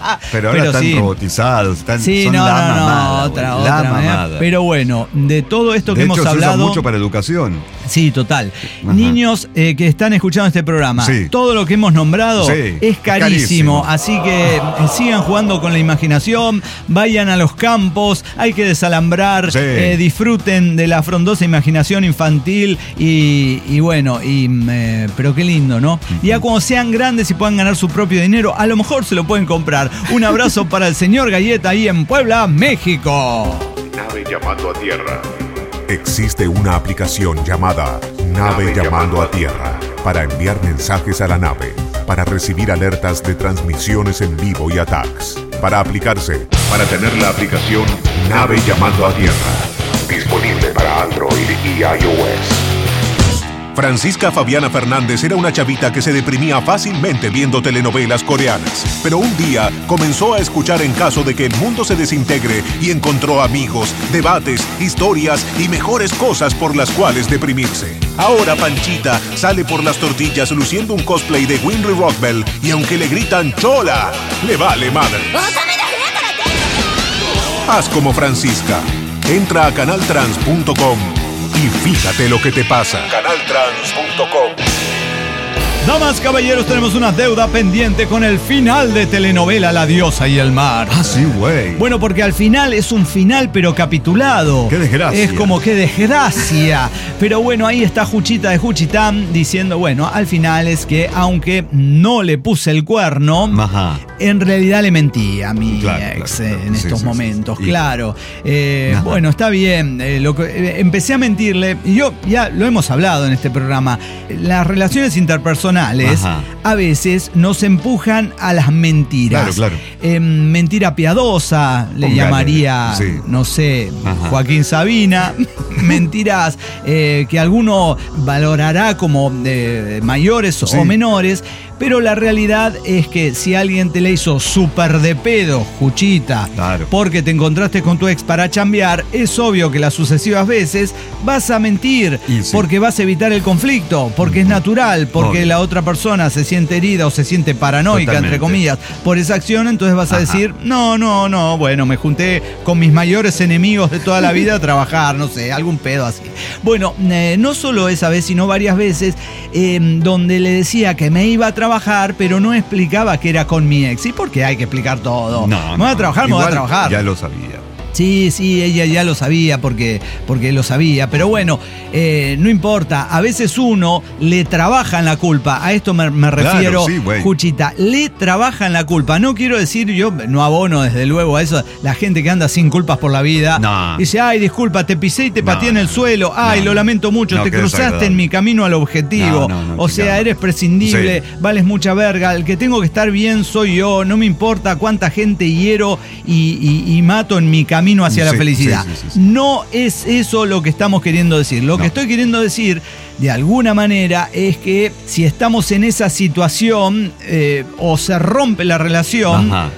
Pero ahora Pero están sí. robotizados, están, Sí, son no, la no, no, mamada, otra, güey, la otra manera. mamada. Pero bueno, de todo esto que de hemos hecho, se usa hablado. mucho para educación. Sí, total. Ajá. Niños eh, que están escuchando este programa, Sí. todo lo que hemos nombrado Sí, es es carísimo, carísimo. así que eh, sigan jugando con la imaginación, vayan a los campos, hay que desalambrar, Sí. eh, disfruten de la frondosa imaginación infantil y, y bueno, y, eh, pero qué lindo, ¿no? Y ya cuando sean grandes y puedan ganar su propio dinero, a lo mejor se lo pueden comprar. Un abrazo para el señor Galleta ahí en Puebla, México. Nave llamando a tierra. Existe una aplicación llamada Nave llamando a tierra para enviar mensajes a la nave, para recibir alertas de transmisiones en vivo y attacks. Para aplicarse, para tener la aplicación Nave llamando a tierra. Disponible para Android y iOS. Francisca Fabiana Fernández era una chavita que se deprimía fácilmente viendo telenovelas coreanas. Pero un día comenzó a escuchar En caso de que el mundo se desintegre y encontró amigos, debates, historias y mejores cosas por las cuales deprimirse. Ahora Panchita sale por las tortillas luciendo un cosplay de Winry Rockbell y aunque le gritan ¡Chola!, le vale madre. Haz como Francisca. Entra a canal trans punto com y fíjate lo que te pasa. canal trans punto com. Damas, caballeros, tenemos una deuda pendiente con el final de telenovela La Diosa y el Mar. Ah, sí, güey. Bueno, porque al final es un final pero capitulado. ¡Qué desgracia! Es como que desgracia. Pero bueno, ahí está Juchita de Juchitán diciendo, bueno, al final es que aunque no le puse el cuerno, Ajá. en realidad le mentí a mi Claro, ex claro, eh, claro. en Sí, estos sí, sí, momentos, sí. Y- claro. Eh, Ajá. bueno, está bien. eh, lo que- eh, empecé a mentirle, y yo ya lo hemos hablado en este programa, las relaciones interpersonales Ajá. a veces nos empujan a las mentiras. Claro, claro. Eh, mentira piadosa, le Póngale, llamaría, sí. no sé, Ajá. Joaquín Sabina. Mentiras eh, que alguno valorará como eh, mayores Sí. o menores, pero la realidad es que si alguien te la hizo súper de pedo, Juchita, Claro. porque te encontraste con tu ex para chambear, es obvio que las sucesivas veces vas a mentir, Y sí. porque vas a evitar el conflicto, porque es natural, porque Obvio. la otra persona se siente herida o se siente paranoica, Totalmente. entre comillas, por esa acción, entonces vas a Ajá. decir, no, no, no, bueno, me junté con mis mayores enemigos de toda la vida a trabajar, no sé, algún pedo así. Bueno, eh, no solo esa vez, sino varias veces, eh, donde le decía que me iba a trabajar, pero no explicaba que era con mi ex. ¿Y por qué hay que explicar todo? No, me voy a no. trabajar, me voy a Igual trabajar. Ya lo sabía. Sí, sí, ella ya lo sabía porque, porque lo sabía, pero bueno, eh, no importa, a veces uno le trabaja en la culpa, a esto me, me Claro, refiero, sí, güey. Juchita, le trabaja en la culpa, no quiero decir, yo no abono desde luego a eso, la gente que anda sin culpas por la vida, No. dice, ay, disculpa, te pisé y te No, pateé en el no, suelo, ay, no, lo no. lamento mucho, No, te qué cruzaste desagradable. en mi camino al objetivo, No, no, no, o qué sea, cabrón. eres prescindible, Sí. vales mucha verga, el que tengo que estar bien soy yo, no me importa cuánta gente hiero y, y- y mato en mi camino hacia la Sí, felicidad. sí, sí, sí, sí. No es eso lo que estamos queriendo decir. Lo No. que estoy queriendo decir, de alguna manera, es que si estamos en esa situación, eh, o se rompe la relación, Ajá.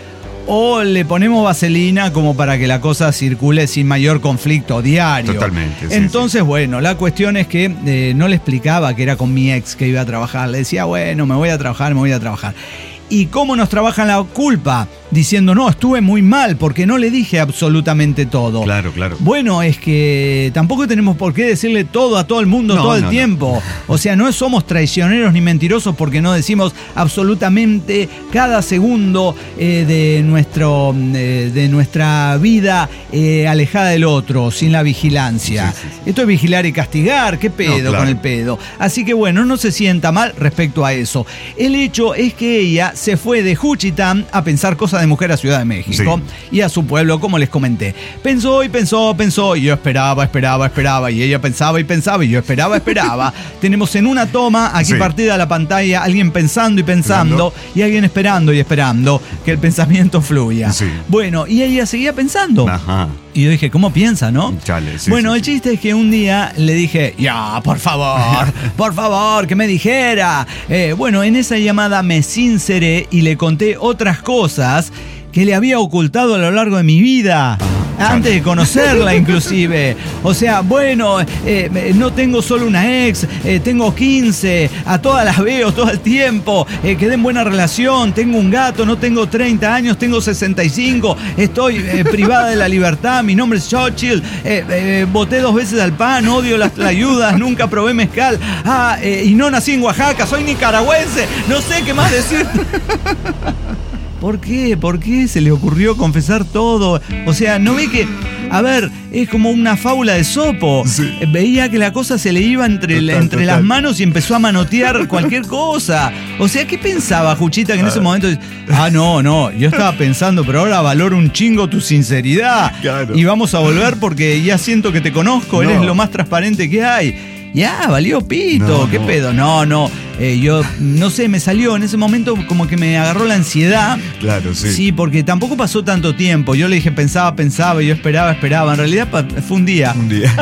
o le ponemos vaselina como para que la cosa circule sin mayor conflicto diario. Totalmente, sí, Entonces, bueno, la cuestión es que eh, no le explicaba que era con mi ex que iba a trabajar. Le decía, bueno, me voy a trabajar, me voy a trabajar. ¿Y cómo nos trabajan la culpa? Diciendo, no, estuve muy mal porque no le dije absolutamente todo. Claro, claro. Bueno, es que tampoco tenemos por qué decirle todo a todo el mundo No, todo el no, no. tiempo. O sea, no somos traicioneros ni mentirosos porque no decimos absolutamente cada segundo eh, de, nuestro, eh, de nuestra vida eh, alejada del otro, sin la vigilancia. Sí, sí, sí. Esto es vigilar y castigar. ¿Qué pedo No, claro. con el pedo? Así que bueno, no se sienta mal respecto a eso. El hecho es que ella se fue de Juchitán a pensar cosas de mujer a Ciudad de México y a su pueblo, como les comenté. Pensó y pensó, pensó, y yo esperaba, esperaba, esperaba, y ella pensaba y pensaba, y yo esperaba, esperaba. Tenemos en una toma, aquí Sí. partida la pantalla, alguien pensando y pensando, Pensando. y alguien esperando y esperando que el pensamiento fluya. Sí. Bueno, y ella seguía pensando. Ajá. Y yo dije, ¿cómo piensa, no? Chale, sí, bueno, sí, el sí. chiste es que un día le dije, ya, por favor, por favor, que me dijera. Eh, bueno, en esa llamada me sinceré y le conté otras cosas que le había ocultado a lo largo de mi vida. antes de conocerla inclusive. O sea, bueno, eh, no tengo solo una ex, eh, tengo quince, a todas las veo todo el tiempo, eh, quedé en buena relación, tengo un gato, no tengo treinta años, tengo sesenta y cinco, estoy eh, privada de la libertad, mi nombre es Xochitl, eh, eh, voté dos veces al P A N, odio las tlayudas, nunca probé mezcal, ah, eh, y no nací en Oaxaca, soy nicaragüense, no sé qué más decir. ¿Por qué? ¿Por qué se le ocurrió confesar todo? O sea, ¿no ve que, a ver, es como una fábula de Sopo? Sí. Veía que la cosa se le iba entre, total, entre total. las manos y empezó a manotear cualquier cosa. O sea, ¿qué pensaba Juchita que en ese momento? Ah, no, no, yo estaba pensando, pero ahora valoro un chingo tu sinceridad. Claro. Y vamos a volver porque ya siento que te conozco, no. Eres lo más transparente que hay. Ya, valió pito, no, ¿qué no. pedo? No, no, eh, yo no sé, me salió en ese momento como que me agarró la ansiedad. Claro, sí. Sí, porque tampoco pasó tanto tiempo. Yo le dije, pensaba, pensaba, yo esperaba, esperaba. En realidad fue un día. Un día.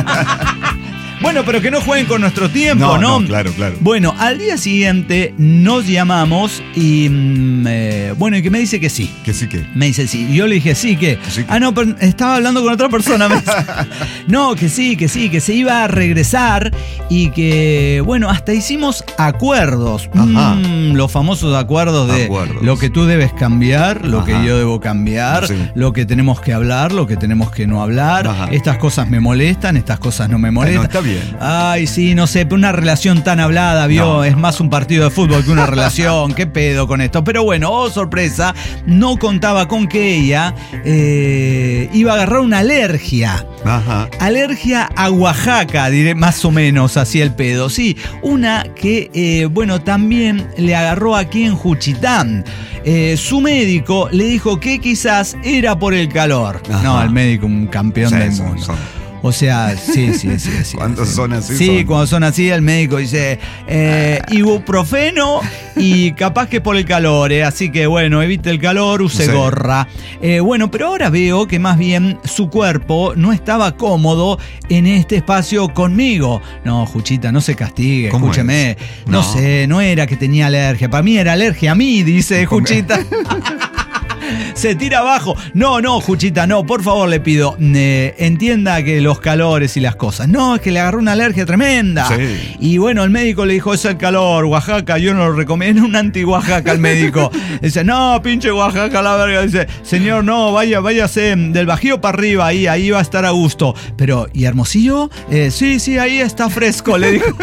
Bueno, pero que no jueguen con nuestro tiempo, ¿no? No, no, claro, claro. Bueno, al día siguiente nos llamamos y, eh, bueno, y que me dice que sí. ¿Que sí qué? Me dice sí. Y yo le dije, sí, ¿qué? ¿Sí, ah, no, pero estaba hablando con otra persona. Me dice, no, que sí, que sí, que se iba a regresar y que, bueno, hasta hicimos acuerdos. Ajá. Mm, los famosos acuerdos de acuerdos. Lo que tú debes cambiar, lo Ajá. que yo debo cambiar, sí. Lo que tenemos que hablar, lo que tenemos que no hablar. Ajá. Estas cosas me molestan, estas cosas no me molestan. Ah, no, está bien. Ay, sí, no sé, una relación tan hablada, vio, no. Es más un partido de fútbol que una relación. ¿Qué pedo con esto? Pero bueno, oh sorpresa, no contaba con que ella eh, iba a agarrar una alergia. Ajá. Alergia a Oaxaca, diré más o menos, así el pedo. Sí, una que, eh, bueno, también le agarró aquí en Juchitán. Eh, su médico le dijo que quizás era por el calor. Ajá. No, el médico, un campeón sí, del mundo. Son, son. O sea, sí, sí, sí. sí ¿Cuántos sí. son así? Sí, son? Cuando son así, el médico dice eh, ibuprofeno y capaz que por el calor, eh, así que bueno, evite el calor, use sí. gorra. Eh, bueno, pero ahora veo que más bien su cuerpo no estaba cómodo en este espacio conmigo. No, Juchita, no se castigue, escúcheme. No. no sé, no era que tenía alergia, para mí era alergia a mí, dice Juchita. Se tira abajo. No, no, Juchita, no, por favor le pido, eh, entienda que los calores y las cosas. No, es que le agarró una alergia tremenda. Sí. Y bueno, el médico le dijo, es el calor, Oaxaca, yo no lo recomiendo, un anti-Oaxaca el médico. Dice, no, pinche Oaxaca, la verga. Dice, señor, no, vaya, váyase del Bajío para arriba, ahí, ahí va a estar a gusto. Pero, ¿y Hermosillo? Eh, sí, sí, ahí está fresco, le dijo.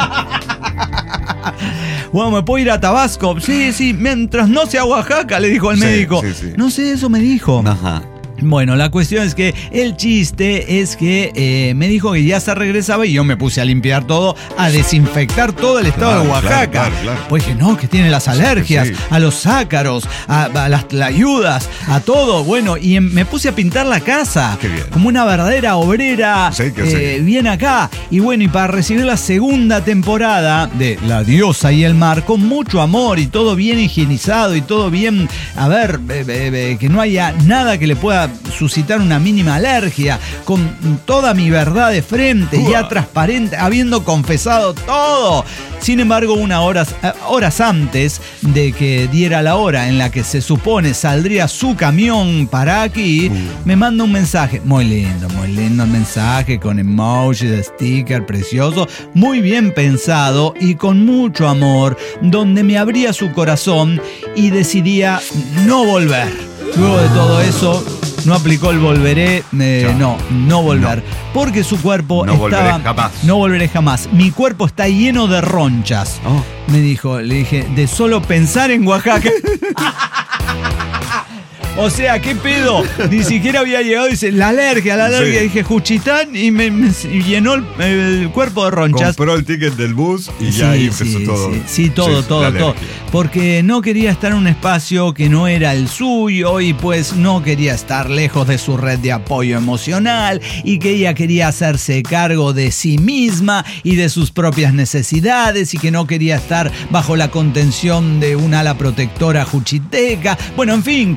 Bueno, ¿me puedo ir a Tabasco? Sí, sí, mientras no sea Oaxaca, le dijo el sí, médico. Sí, sí. No sé, eso me dijo. Ajá. Bueno, la cuestión es que el chiste es que eh, me dijo que ya se regresaba y yo me puse a limpiar todo, a desinfectar todo el estado claro, de Oaxaca. Claro, claro, claro. Pues que no, que tiene las alergias, sí, sí. a los ácaros, a, a las tlayudas, a todo. Bueno, y en, me puse a pintar la casa. Qué bien. Como una verdadera obrera, sí, que eh, sí. bien acá. Y bueno, y para recibir la segunda temporada de La Diosa y el Mar, con mucho amor y todo bien higienizado y todo bien, a ver, eh, eh, que no haya nada que le pueda suscitar una mínima alergia, con toda mi verdad de frente, uh. ya transparente, habiendo confesado todo. Sin embargo, unas horas, horas antes de que diera la hora en la que se supone saldría su camión para aquí, uh. me manda un mensaje, muy lindo, muy lindo el mensaje, con emoji de sticker precioso, muy bien pensado y con mucho amor, donde me abría su corazón y decidía no volver. Luego de todo eso, no aplicó el volveré, eh, no, no volver. No. Porque su cuerpo no estaba... volveré jamás. No volveré jamás. Mi cuerpo está lleno de ronchas. Oh. Me dijo, le dije, de solo pensar en Oaxaca. O sea, ¿qué pedo? Ni siquiera había llegado, dice, la alergia, la alergia. Sí. Dije, Juchitán, y me, me llenó el, el cuerpo de ronchas. Compró el ticket del bus y sí, ya ahí empezó sí, todo. Sí, sí todo, sí, todo, todo. Porque no quería estar en un espacio que no era el suyo y pues no quería estar lejos de su red de apoyo emocional y que ella quería hacerse cargo de sí misma y de sus propias necesidades y que no quería estar bajo la contención de un ala protectora juchiteca. Bueno, en fin, quedé con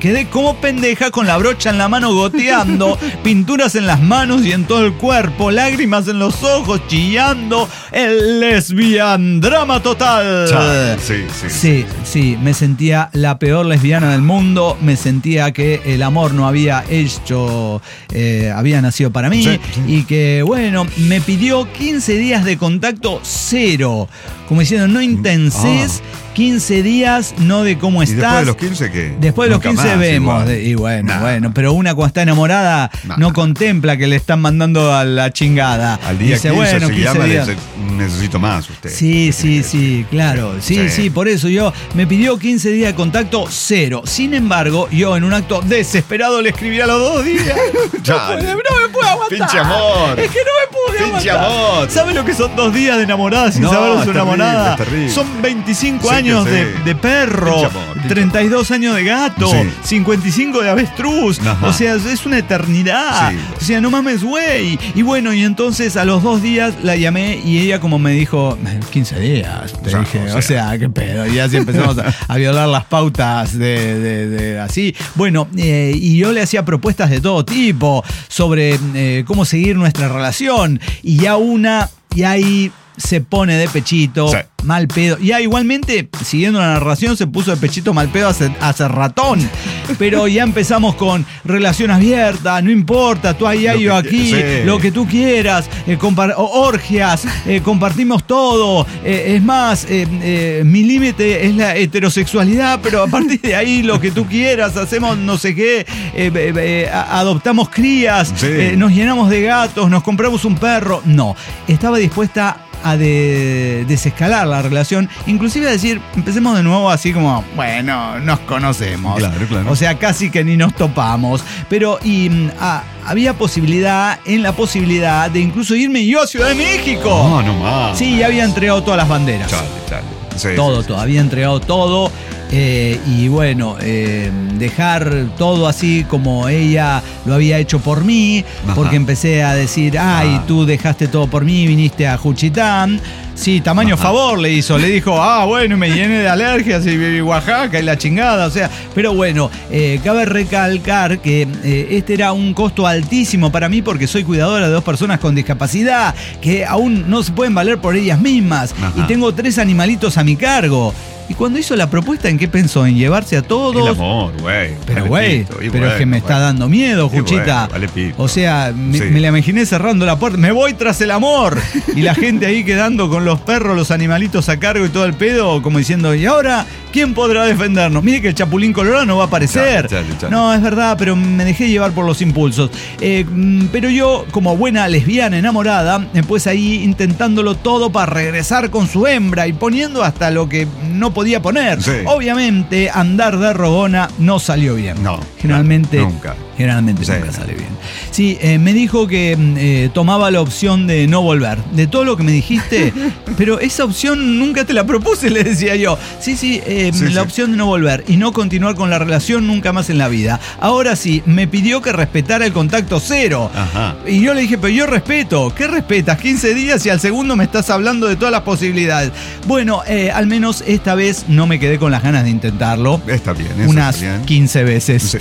como pendeja con la brocha en la mano goteando, pinturas en las manos y en todo el cuerpo, lágrimas en los ojos, chillando, el lesbian drama total. Chale, sí, sí, sí, sí, me sentía la peor lesbiana del mundo, me sentía que el amor no había hecho, eh, había nacido para mí, sí, sí. Y que bueno, me pidió quince días de contacto cero, como diciendo, no intenses. Oh. quince días, no de cómo estás. ¿Y después de los quince qué? Después de los quince más, vemos. De, y bueno, nah. bueno, pero una cuando está enamorada nah. no contempla que le están mandando a la chingada. Al día dice, quince bueno, se quince llama, días. Necesito más usted. Sí, sí, sí, claro. Sí, sí, sí, por eso yo me pidió quince días de contacto, cero. Sin embargo, yo en un acto desesperado le escribí a los dos días. no, puede, no me puedo aguantar. Pinche amor. Es que no me puedo Pinche aguantar. amor. ¿Sabe lo que son dos días de enamorada sin no, saber de su terrible, enamorada? Terrible. Son veinticinco sí, años de, de perro, pinche amor, pinche treinta y dos años de gato, sí. cincuenta y cinco de avestruz. Ajá. O sea, es una eternidad. Sí. O sea, no mames, güey. Y bueno, y entonces a los dos días la llamé y ella como me dijo, quince días. Te o sea, dije, o sea, o sea, qué pedo. Y así empezamos a, a violar las pautas de, de, de así. Bueno, eh, y yo le hacía propuestas de todo tipo sobre eh, cómo seguir nuestra relación. Y ya una, y ahí se pone de pechito, sí. mal pedo. Ya igualmente, siguiendo la narración, se puso de pechito mal pedo hace, hace ratón. Pero ya empezamos con relación abierta, no importa, tú allá, yo aquí, sí. lo que tú quieras, eh, compar- orgias, eh, compartimos todo. Eh, es más, eh, eh, mi límite es la heterosexualidad, pero a partir de ahí lo que tú quieras, hacemos no sé qué, eh, eh, eh, adoptamos crías, sí. eh, nos llenamos de gatos, nos compramos un perro. No, estaba dispuesta a de, desescalar la relación, inclusive a decir, empecemos de nuevo así como, bueno, nos conocemos. Claro, claro. O sea, casi que ni nos topamos. Pero y ah, había posibilidad, en la posibilidad de incluso irme yo a Ciudad de México. No, no más. Sí, ya había entregado todas las banderas. Chale, chale. Sí, todo, sí, sí. todo, había entregado todo. Eh, y bueno, eh, dejar todo así como ella lo había hecho por mí, ajá. porque empecé a decir, ay, ah. tú dejaste todo por mí, viniste a Juchitán. Sí, tamaño ajá. favor le hizo, le dijo, ah, bueno, me llené de alergias y, y Oaxaca y la chingada, o sea, pero bueno, eh, cabe recalcar que eh, este era un costo altísimo para mí porque soy cuidadora de dos personas con discapacidad que aún no se pueden valer por ellas mismas ajá. y tengo tres animalitos a mi cargo. Y cuando hizo la propuesta, ¿en qué pensó? ¿En llevarse a todos? El amor, güey. Pero, güey, pero bueno, es que me está dando miedo, Juchita. Bueno, vale, o sea, me, sí. me la imaginé cerrando la puerta. Me voy tras el amor. Y la gente ahí quedando con los perros, los animalitos a cargo y todo el pedo, como diciendo, ¿y ahora quién podrá defendernos? Mire que el Chapulín Colorado no va a aparecer. Chale, chale, chale. No, es verdad, pero me dejé llevar por los impulsos. Eh, pero yo, como buena lesbiana enamorada, pues ahí intentándolo todo para regresar con su hembra y poniendo hasta lo que no podía poner. Sí. Obviamente, andar de rogona no salió bien. No. Generalmente. No, nunca. Generalmente sí. nunca sale bien. Sí, eh, me dijo que eh, tomaba la opción de no volver. De todo lo que me dijiste, pero esa opción nunca te la propuse, le decía yo. Sí, sí, eh, sí la sí. opción de no volver y no continuar con la relación nunca más en la vida. Ahora sí, me pidió que respetara el contacto cero. Ajá. Y yo le dije, pero yo respeto. ¿Qué respetas? quince días y al segundo me estás hablando de todas las posibilidades. Bueno, eh, al menos esta vez no me quedé con las ganas de intentarlo. Está bien, eso unas está bien. quince veces. Sí.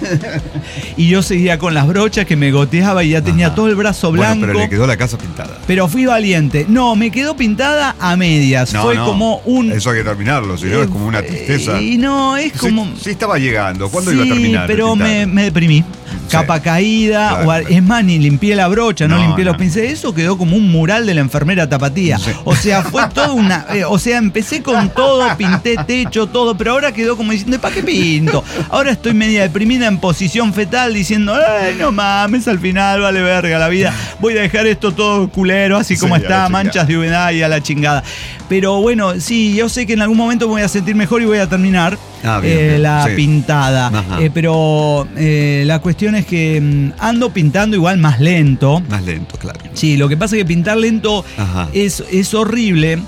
Y yo seguía con las brochas que me goteaba y ya tenía Ajá. todo el brazo blanco. Bueno, pero le quedó la casa pintada. Pero fui valiente. No, me quedó pintada a medias. No, Fue no. como un... Eso hay que terminarlo, si no eh, es como una tristeza. Y no, es como... Sí, sí estaba llegando. ¿Cuándo sí, iba a terminar? Pero me, me deprimí. Sí. Capa caída, claro, o, claro. es más, ni limpié la brocha, no, no limpié no. los pinceles. Eso quedó como un mural de la enfermera Tapatía. Sí. O sea, fue toda una... Eh, o sea, empecé con todo, pinté techo, todo, pero ahora quedó como diciendo, ¿para qué pinto? Ahora estoy media deprimida en posición fetal diciendo, ay, no mames, al final vale verga la vida. Voy a dejar esto todo culero, así como sí, está, manchas de humedad y a la chingada. Pero bueno, sí, yo sé que en algún momento me voy a sentir mejor y voy a terminar ah, bien, eh, bien. la sí. pintada. Eh, pero eh, la cuestión es que mm, ando pintando igual más lento. Más lento, claro. Sí, lo que pasa es que pintar lento es, es horrible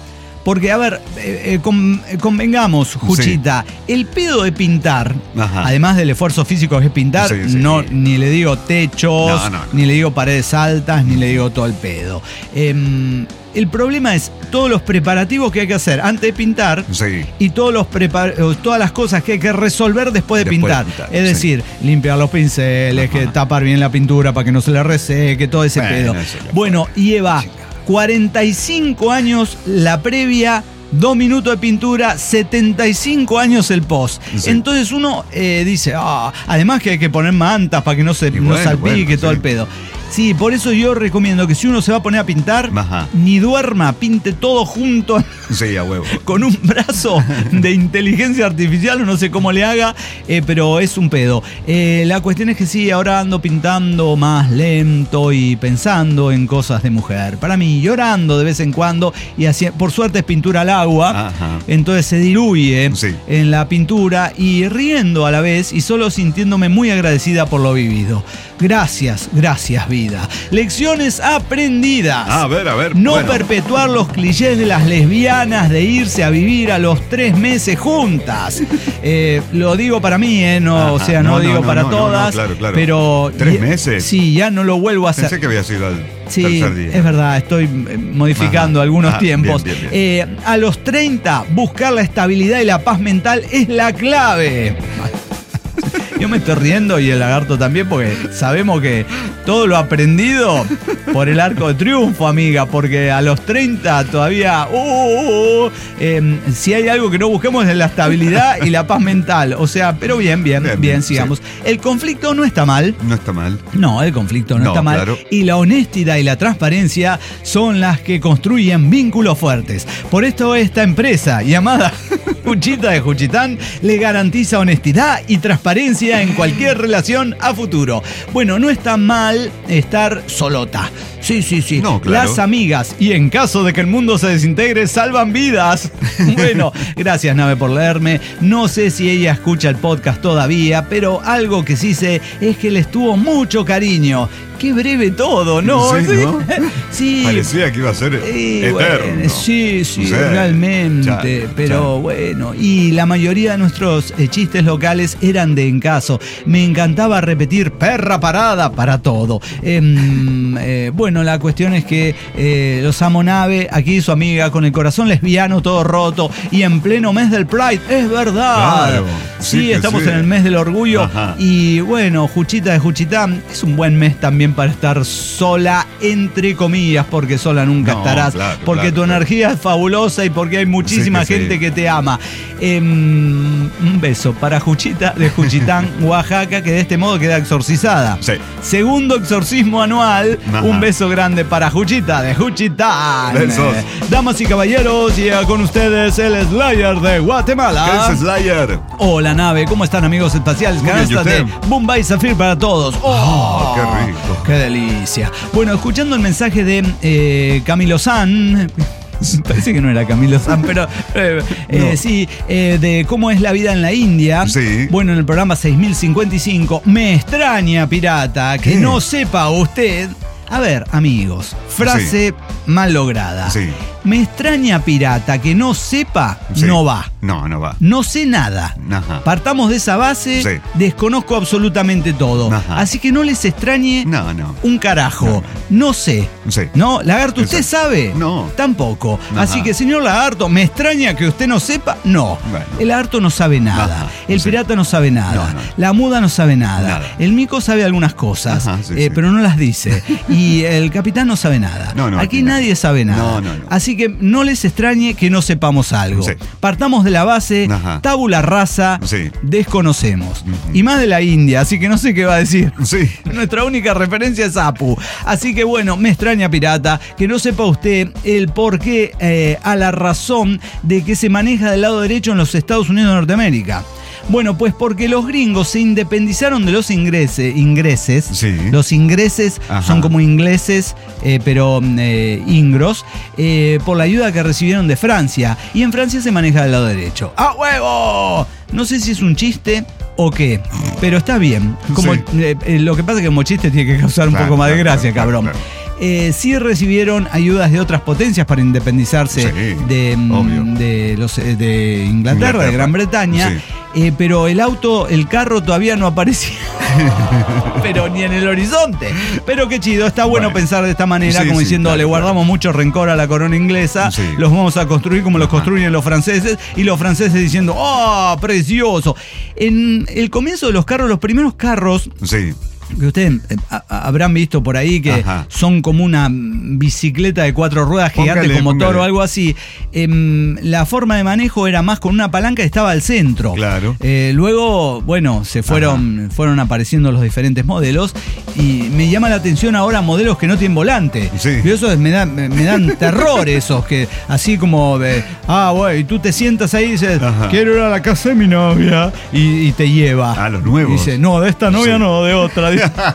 Porque, a ver, eh, eh, con, eh, convengamos, Juchita, sí. el pedo de pintar, Ajá. además del esfuerzo físico que es pintar, sí, sí. no ni le digo techos, no, no, no. ni le digo paredes altas, ni le digo todo el pedo. Eh, El problema es todos los preparativos que hay que hacer antes de pintar sí. y todos los prepar- todas las cosas que hay que resolver después de, después pintar. de pintar. Es decir, sí. limpiar los pinceles, Ajá. que tapar bien la pintura para que no se le reseque, todo ese bueno, pedo. Bueno, lleva cuarenta y cinco años la previa, dos minutos de pintura, setenta y cinco años el post. Sí. Entonces uno eh, dice, ah, además que hay que poner mantas para que no se no bueno, salpique bueno, todo sí. el pedo. Sí, por eso yo recomiendo que si uno se va a poner a pintar, Ajá. ni duerma, pinte todo junto. Sí, a huevo. Con un brazo de inteligencia artificial, no sé cómo le haga, eh, pero es un pedo. Eh, la cuestión es que sí, ahora ando pintando más lento y pensando en cosas de mujer. Para mí, llorando de vez en cuando, y así, por suerte es pintura al agua, Ajá. entonces se diluye sí. en la pintura y riendo a la vez y solo sintiéndome muy agradecida por lo vivido. Gracias, gracias, vida. Lecciones aprendidas. A ver, a ver. No bueno. perpetuar los clichés de las lesbianas de irse a vivir a los tres meses juntas. Eh, lo digo para mí, ¿eh? No, Ajá, o sea, no, no digo no, para no, todas. No, no, claro, claro. Pero. ¿Tres meses? Sí, ya no lo vuelvo a hacer. Pensé que había sido al sí, tercer día. Es verdad, estoy modificando Ajá. algunos ah, tiempos. Bien, bien, bien. Eh, a los treinta, buscar la estabilidad y la paz mental es la clave. Yo me estoy riendo y el lagarto también porque sabemos que todo lo aprendido por el arco de triunfo, amiga, porque a los treinta todavía, uh, uh, uh, eh, si hay algo que no busquemos es la estabilidad y la paz mental. O sea, pero bien, bien, bien, bien sigamos. Sí. El conflicto no está mal. No está mal. No, el conflicto no, no está mal. Claro. Y la honestidad y la transparencia son las que construyen vínculos fuertes. Por esto esta empresa llamada Juchita de Juchitán le garantiza honestidad y transparencia en cualquier relación a futuro. Bueno, no está mal estar solota. Sí, sí, sí. No, claro. Las amigas, y en caso de que el mundo se desintegre, salvan vidas. Bueno, gracias, Nave, por leerme. No sé si ella escucha el podcast todavía, pero algo que sí sé es que les tuvo mucho cariño. Qué breve todo, ¿no? Sí, sí. ¿no? Sí. Parecía que iba a ser sí, eterno. Bueno, sí, sí, sí, realmente. Ya, pero ya. bueno, y la mayoría de nuestros eh, chistes locales eran de encaso. Me encantaba repetir perra parada para todo. Eh, eh, bueno, la cuestión es que eh, los amo, Nave, aquí su amiga con el corazón lesbiano todo roto y en pleno mes del Pride. Es verdad. Claro, sí, sí estamos sí. en el mes del orgullo. Ajá. Y bueno, Juchita de Juchitán es un buen mes también para estar sola, entre comillas, porque sola nunca no, estarás, claro, porque claro, tu claro. energía es fabulosa y porque hay muchísima sí que gente sí. que te ama. Eh, un beso para Juchita de Juchitán, Oaxaca, que de este modo queda exorcizada. Sí. Segundo exorcismo anual. Ajá. Un beso grande para Juchita de Juchitán. Besos. Eh, damas y caballeros, llega con ustedes el Slayer de Guatemala. ¿Qué es Slayer? Hola, Nave, ¿cómo están, amigos espaciales? Canastas de Bombay Zafir para todos. ¡Oh! Oh, qué rico. ¡Qué delicia! Bueno, escuchando el mensaje de eh, Camilo San. Parece que no era Camilo San, pero eh, no. eh, sí, eh, de cómo es la vida en la India. Sí. Bueno, en el programa seis mil cincuenta y cinco, me extraña, pirata, que ¿Qué? no sepa usted. A ver, amigos, frase sí. mal lograda. Sí. Me extraña, pirata, que no sepa, sí. no va. No, no va. No sé nada. Ajá. Partamos de esa base, sí. desconozco absolutamente todo. Ajá. Así que no les extrañe no, no. un carajo. No, no. no sé. Sí. ¿No? Lagarto, ¿usted Exacto. sabe? No. Tampoco. Ajá. Así que, señor Lagarto, ¿me extraña que usted no sepa? No. Bueno. El Lagarto no sabe nada. Ajá. El sí. pirata no sabe nada. No, no. La muda no sabe nada. nada. El mico sabe algunas cosas, Ajá, sí, eh, sí. pero no las dice. Y el capitán no sabe nada. No, no, aquí aquí nadie no. sabe nada. No, no, no. Así que no les extrañe que no sepamos algo. Sí. Partamos de la base, Ajá. tabula rasa, sí. desconocemos. Uh-huh. Y más de la India, así que no sé qué va a decir. Sí. Nuestra única referencia es Apu. Así que bueno, me extraña, pirata, que no sepa usted el porqué eh, a la razón de que se maneja del lado derecho en los Estados Unidos de Norteamérica. Bueno, pues porque los gringos se independizaron de los ingreses, ingreses. Sí. Los ingreses Ajá. son como ingleses, eh, pero eh, ingros, eh, por la ayuda que recibieron de Francia. Y en Francia se maneja del lado derecho. ¡A huevo! No sé si es un chiste o qué, pero está bien. Como, sí. eh, eh, lo que pasa es que como chiste tiene que causar un claro, poco más de claro, gracia, claro, cabrón. Claro, claro. eh, sí recibieron ayudas de otras potencias para independizarse Sí, de, de, los, de Inglaterra, Inglaterra, de Gran Bretaña. Sí. Eh, pero el auto, el carro todavía no aparecía. Pero ni en el horizonte. Pero qué chido, está bueno, bueno pensar de esta manera, sí, como sí, diciendo, claro, le guardamos claro. mucho rencor a la corona inglesa, sí. los vamos a construir como Ajá. los construyen los franceses, y los franceses diciendo, ¡oh, precioso! En el comienzo de los carros, los primeros carros... Sí. que ustedes eh, a, habrán visto por ahí que Ajá. son como una bicicleta de cuatro ruedas gigante póngale, con motor póngale. o algo así. Eh, la forma de manejo era más con una palanca que estaba al centro. Claro. Eh, luego, bueno, se fueron, fueron apareciendo los diferentes modelos y me llama la atención ahora modelos que no tienen volante. Sí. Y eso es, me, da, me, me dan terror esos, que así como de, ah, güey, tú te sientas ahí y dices, Ajá. quiero ir a la casa de mi novia y, y te lleva. Ah, los nuevos. Y dice, no, de esta novia sí. no, de otra.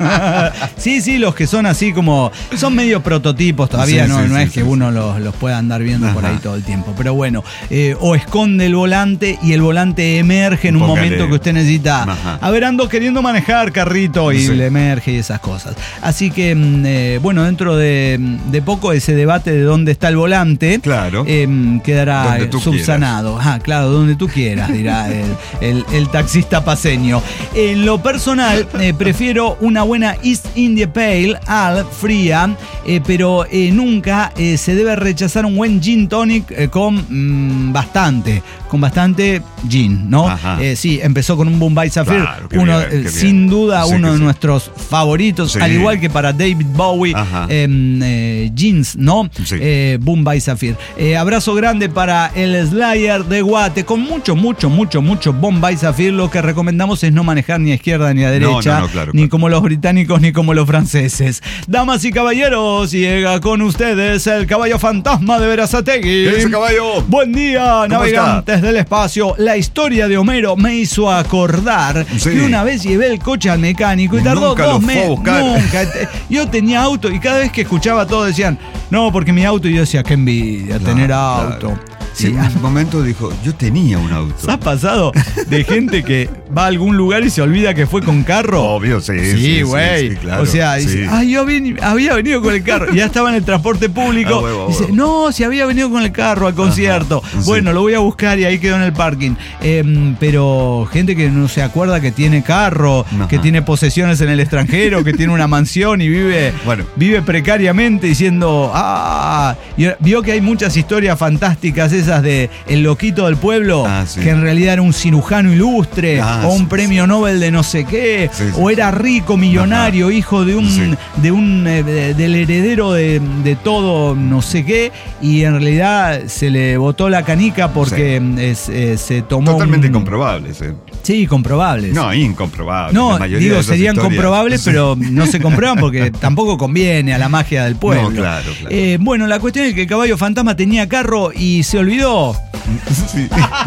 Sí, sí, los que son así como... Son medio prototipos todavía, sí, no, sí, no sí, es sí, que sí. uno los, los pueda andar viendo Ajá. por ahí todo el tiempo. Pero bueno, eh, o esconde el volante y el volante emerge en un Póngale. momento que usted necesita. Ajá. A ver, ando queriendo manejar carrito y sí. le emerge y esas cosas. Así que, eh, bueno, dentro de, de poco ese debate de dónde está el volante claro. eh, quedará subsanado. Ah, claro, donde tú quieras, dirá el, el, el taxista paseño. En lo personal, eh, prefiero una buena East India Pale Ale fría, eh, pero eh, nunca eh, se debe rechazar un buen gin tonic eh, con mmm, bastante, con bastante gin, ¿no? Eh, sí, empezó con un Bombay Sapphire, claro, uno, bien, eh, sin duda sí, uno de sí. nuestros favoritos, sí. al igual que para David Bowie, eh, eh, jeans, ¿no? Sí. Eh, Bombay Sapphire. Eh, abrazo grande para el Slayer de Guate, con mucho, mucho, mucho, mucho Bombay Sapphire. Lo que recomendamos es no manejar ni a izquierda ni a derecha, no, no, no, claro, ni claro. como los británicos ni como los franceses. Damas y caballeros, llega con ustedes el caballo fantasma de Berazategui. ¿Qué es ese caballo? Buen día, navegantes está? del espacio. La historia de Homero me hizo acordar sí. que una vez llevé el coche al mecánico y tardó nunca dos meses. Nunca. Yo tenía auto y cada vez que escuchaba todo decían, no, porque mi auto, y yo decía, qué envidia claro, tener auto. Claro. Sí, en un momento dijo, yo tenía un auto. ¿Ha pasado de gente que va a algún lugar y se olvida que fue con carro? Obvio, sí. Sí, güey. Sí, sí, sí, claro, o sea, sí. dice, ah, yo había, había venido con el carro. Y ya estaba en el transporte público. Ah, huevo, dice, huevo. no, si había venido con el carro al concierto. Ajá, bueno, sí. lo voy a buscar y ahí quedó en el parking. Eh, pero gente que no se acuerda que tiene carro, Ajá. que tiene posesiones en el extranjero, que tiene una mansión y vive, bueno. vive precariamente diciendo, ah, y vio que hay muchas historias fantásticas esas de el loquito del pueblo, ah, sí. que en realidad era un cirujano ilustre, ah, o un sí, premio sí. Nobel de no sé qué, sí, sí. o era rico, millonario, Ajá. hijo de un, sí. de un eh, de, del heredero de, de todo no sé qué, y en realidad se le botó la canica porque sí. es, eh, se tomó totalmente un... incomprobables, eh. Sí, comprobables. No, incomprobables. No, digo, serían historias... comprobables, sí. pero no se comprueban porque tampoco conviene a la magia del pueblo. No, claro, claro. Eh, bueno, la cuestión es que el caballo fantasma tenía carro y se olvidó. Sí.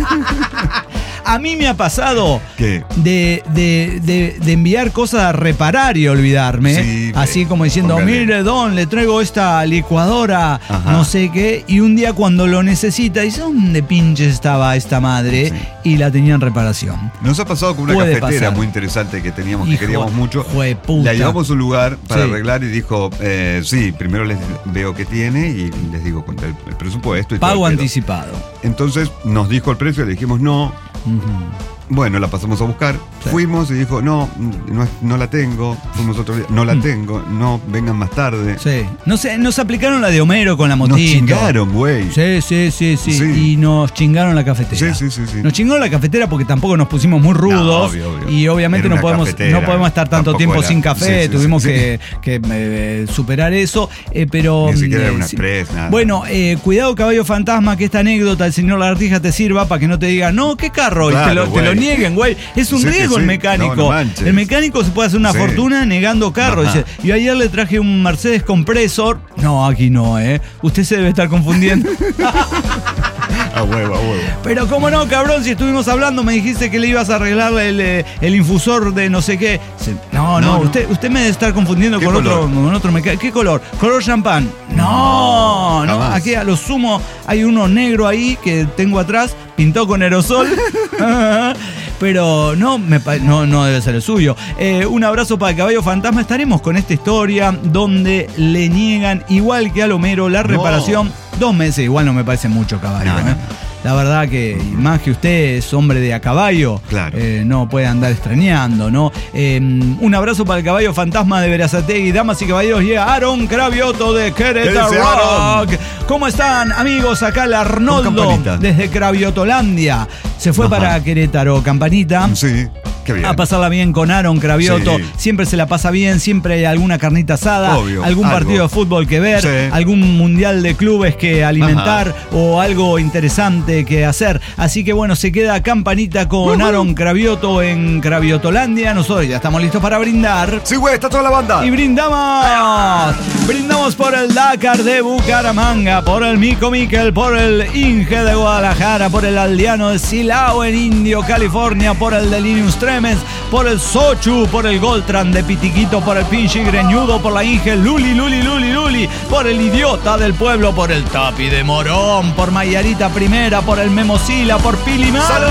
A mí me ha pasado ¿Qué? De, de, de, de enviar cosas a reparar y olvidarme. Sí, así como diciendo, póngale. mire, don, le traigo esta licuadora, Ajá. no sé qué. Y un día cuando lo necesita, dice, ¿dónde pinches estaba esta madre? Sí. Y la tenía en reparación. Nos ha pasado con una Puede cafetera pasar. muy interesante que teníamos, Hijo, que queríamos mucho. La llevamos a un lugar para sí. arreglar y dijo, eh, sí, primero les veo qué tiene y les digo cuánto el, el presupuesto. Y Pago todo anticipado. Entonces nos dijo el precio, le dijimos no. Uh-huh. Bueno, la pasamos a buscar, sí. fuimos y dijo, no, no, no la tengo, fuimos otro día, no la tengo, no, vengan más tarde. Sí, no sé, nos aplicaron la de Homero con la motito. Nos chingaron, güey. Sí, sí, sí, sí, sí, y nos chingaron la cafetera. Sí, sí, sí, sí. Nos chingaron la cafetera porque tampoco nos pusimos muy rudos, no, obvio, obvio. Y obviamente no podemos, no podemos estar tanto tiempo era, sin café, sí, sí, tuvimos sí, que, sí. que eh, superar eso, eh, pero... Ni siquiera eh, era una express, nada. Bueno, eh, cuidado caballo fantasma, que esta anécdota el señor Lagartija te sirva para que no te diga, no, ¿qué carro? Claro, y te lo, te lo nieguen, güey. Es un sí, riesgo sí. el mecánico. No, no el mecánico se puede hacer una sí. fortuna negando carros. Dice, yo ayer le traje un Mercedes Compresor. No, aquí no, ¿eh? Usted se debe estar confundiendo. A huevo, a huevo. Pero cómo no, cabrón, si estuvimos hablando, me dijiste que le ibas a arreglar el, el infusor de no sé qué. No, no, no, no. Usted, usted me debe estar confundiendo con otro, con otro mecánico. ¿Qué color? ¿Color champán? No, no, no. Aquí a lo sumo hay uno negro ahí que tengo atrás, pintado con aerosol. pero no, me, no, no debe ser el suyo. Eh, un abrazo para el caballo fantasma. Estaremos con esta historia donde le niegan, igual que al Homero, la reparación. No. Dos meses, igual no me parece mucho, caballo. No, no. ¿eh? La verdad que más que usted es hombre de a caballo, claro. eh, no puede andar extrañando, ¿no? Eh, un abrazo para el caballo fantasma de Berazategui. Damas y caballeros, llega Aaron Cravioto de Querétaro Rock. ¿Cómo están, amigos? Acá el Arnoldo desde Craviotolandia. Se fue Ajá. para Querétaro, Campanita. Sí. A pasarla bien con Aaron Cravioto. Sí. Siempre se la pasa bien, siempre hay alguna carnita asada, Obvio, algún algo. partido de fútbol que ver, sí. algún mundial de clubes que alimentar Ajá. o algo interesante que hacer. Así que bueno, se queda Campanita con uh-huh. Aaron Cravioto en Craviotolandia. Nosotros ya estamos listos para brindar. Sí, güey, está toda la banda. Y brindamos. Brindamos por el Dakar de Bucaramanga, por el Mico Miquel, por el Inge de Guadalajara, por el Aldeano de Silao en Indio, California, por el de Linus Tremens, por el Sochu, por el Goltran de Pitiquito, por el Pinchi Greñudo, por la Inge Luli, Luli, Luli, Luli, por el Idiota del Pueblo, por el Tapi de Morón, por Mayarita Primera, por el Memosila, por Pilimar. ¡Salud!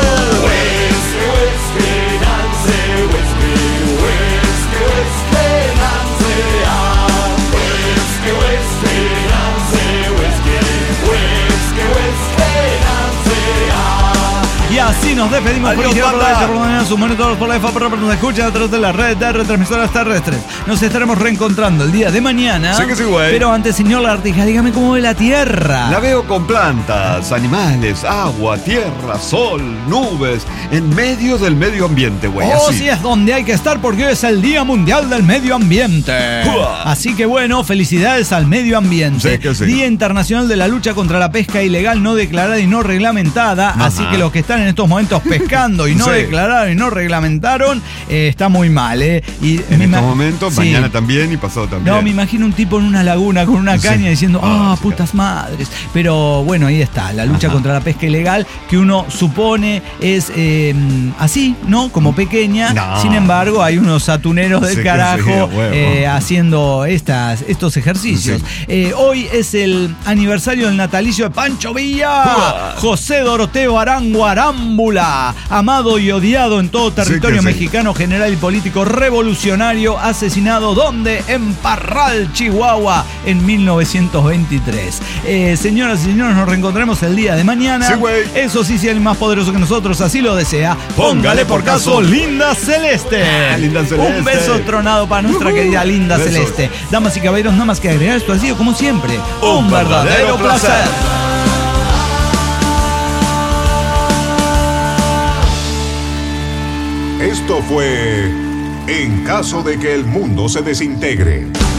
Y así nos despedimos. Adiós, por por, por la F A, por nos escuchan a través de la red de retransmisoras terrestres. Nos estaremos reencontrando el día de mañana. Sí que sí, güey. Pero antes, señor Lagartija, dígame cómo ve la Tierra. La veo con plantas, animales, agua, tierra, sol, nubes, en medio del medio ambiente, güey. Oh, así. sí es donde hay que estar, porque hoy es el Día Mundial del Medio Ambiente. Uah. Así que bueno, felicidades al medio ambiente. Sí que sí. Día Internacional de la Lucha contra la Pesca Ilegal, no declarada y no reglamentada. Ajá. Así que los que están en estos momentos pescando y no sí. declararon y no reglamentaron, eh, está muy mal, ¿eh? Y en estos momentos, sí. mañana también y pasado también. No, me imagino un tipo en una laguna con una caña sí. diciendo, ah, oh, putas madres. Pero bueno, ahí está, la lucha Ajá. contra la pesca ilegal, que uno supone es eh, así, ¿no? Como pequeña. No. Sin embargo, hay unos atuneros del sí carajo sí, eh, haciendo estas, estos ejercicios. Sí. Eh, hoy es el aniversario del natalicio de Pancho Villa, uh. José Doroteo Arango Arámbula, amado y odiado en todo territorio sí mexicano, sí. general y político revolucionario, asesinado ¿dónde? En Parral, Chihuahua, en mil novecientos veintitrés. Eh, señoras y señores, nos reencontraremos el día de mañana. Sí, güey. Eso sí, si el más poderoso que nosotros así lo desea, póngale por caso Linda Celeste. Ah, Linda Celeste. Un beso tronado para nuestra uh-huh. querida Linda Besos. Celeste. Damas y caballeros, nada más que agregar, esto ha sido como siempre un, un verdadero, verdadero placer. placer. Esto fue En caso de que el mundo se desintegre.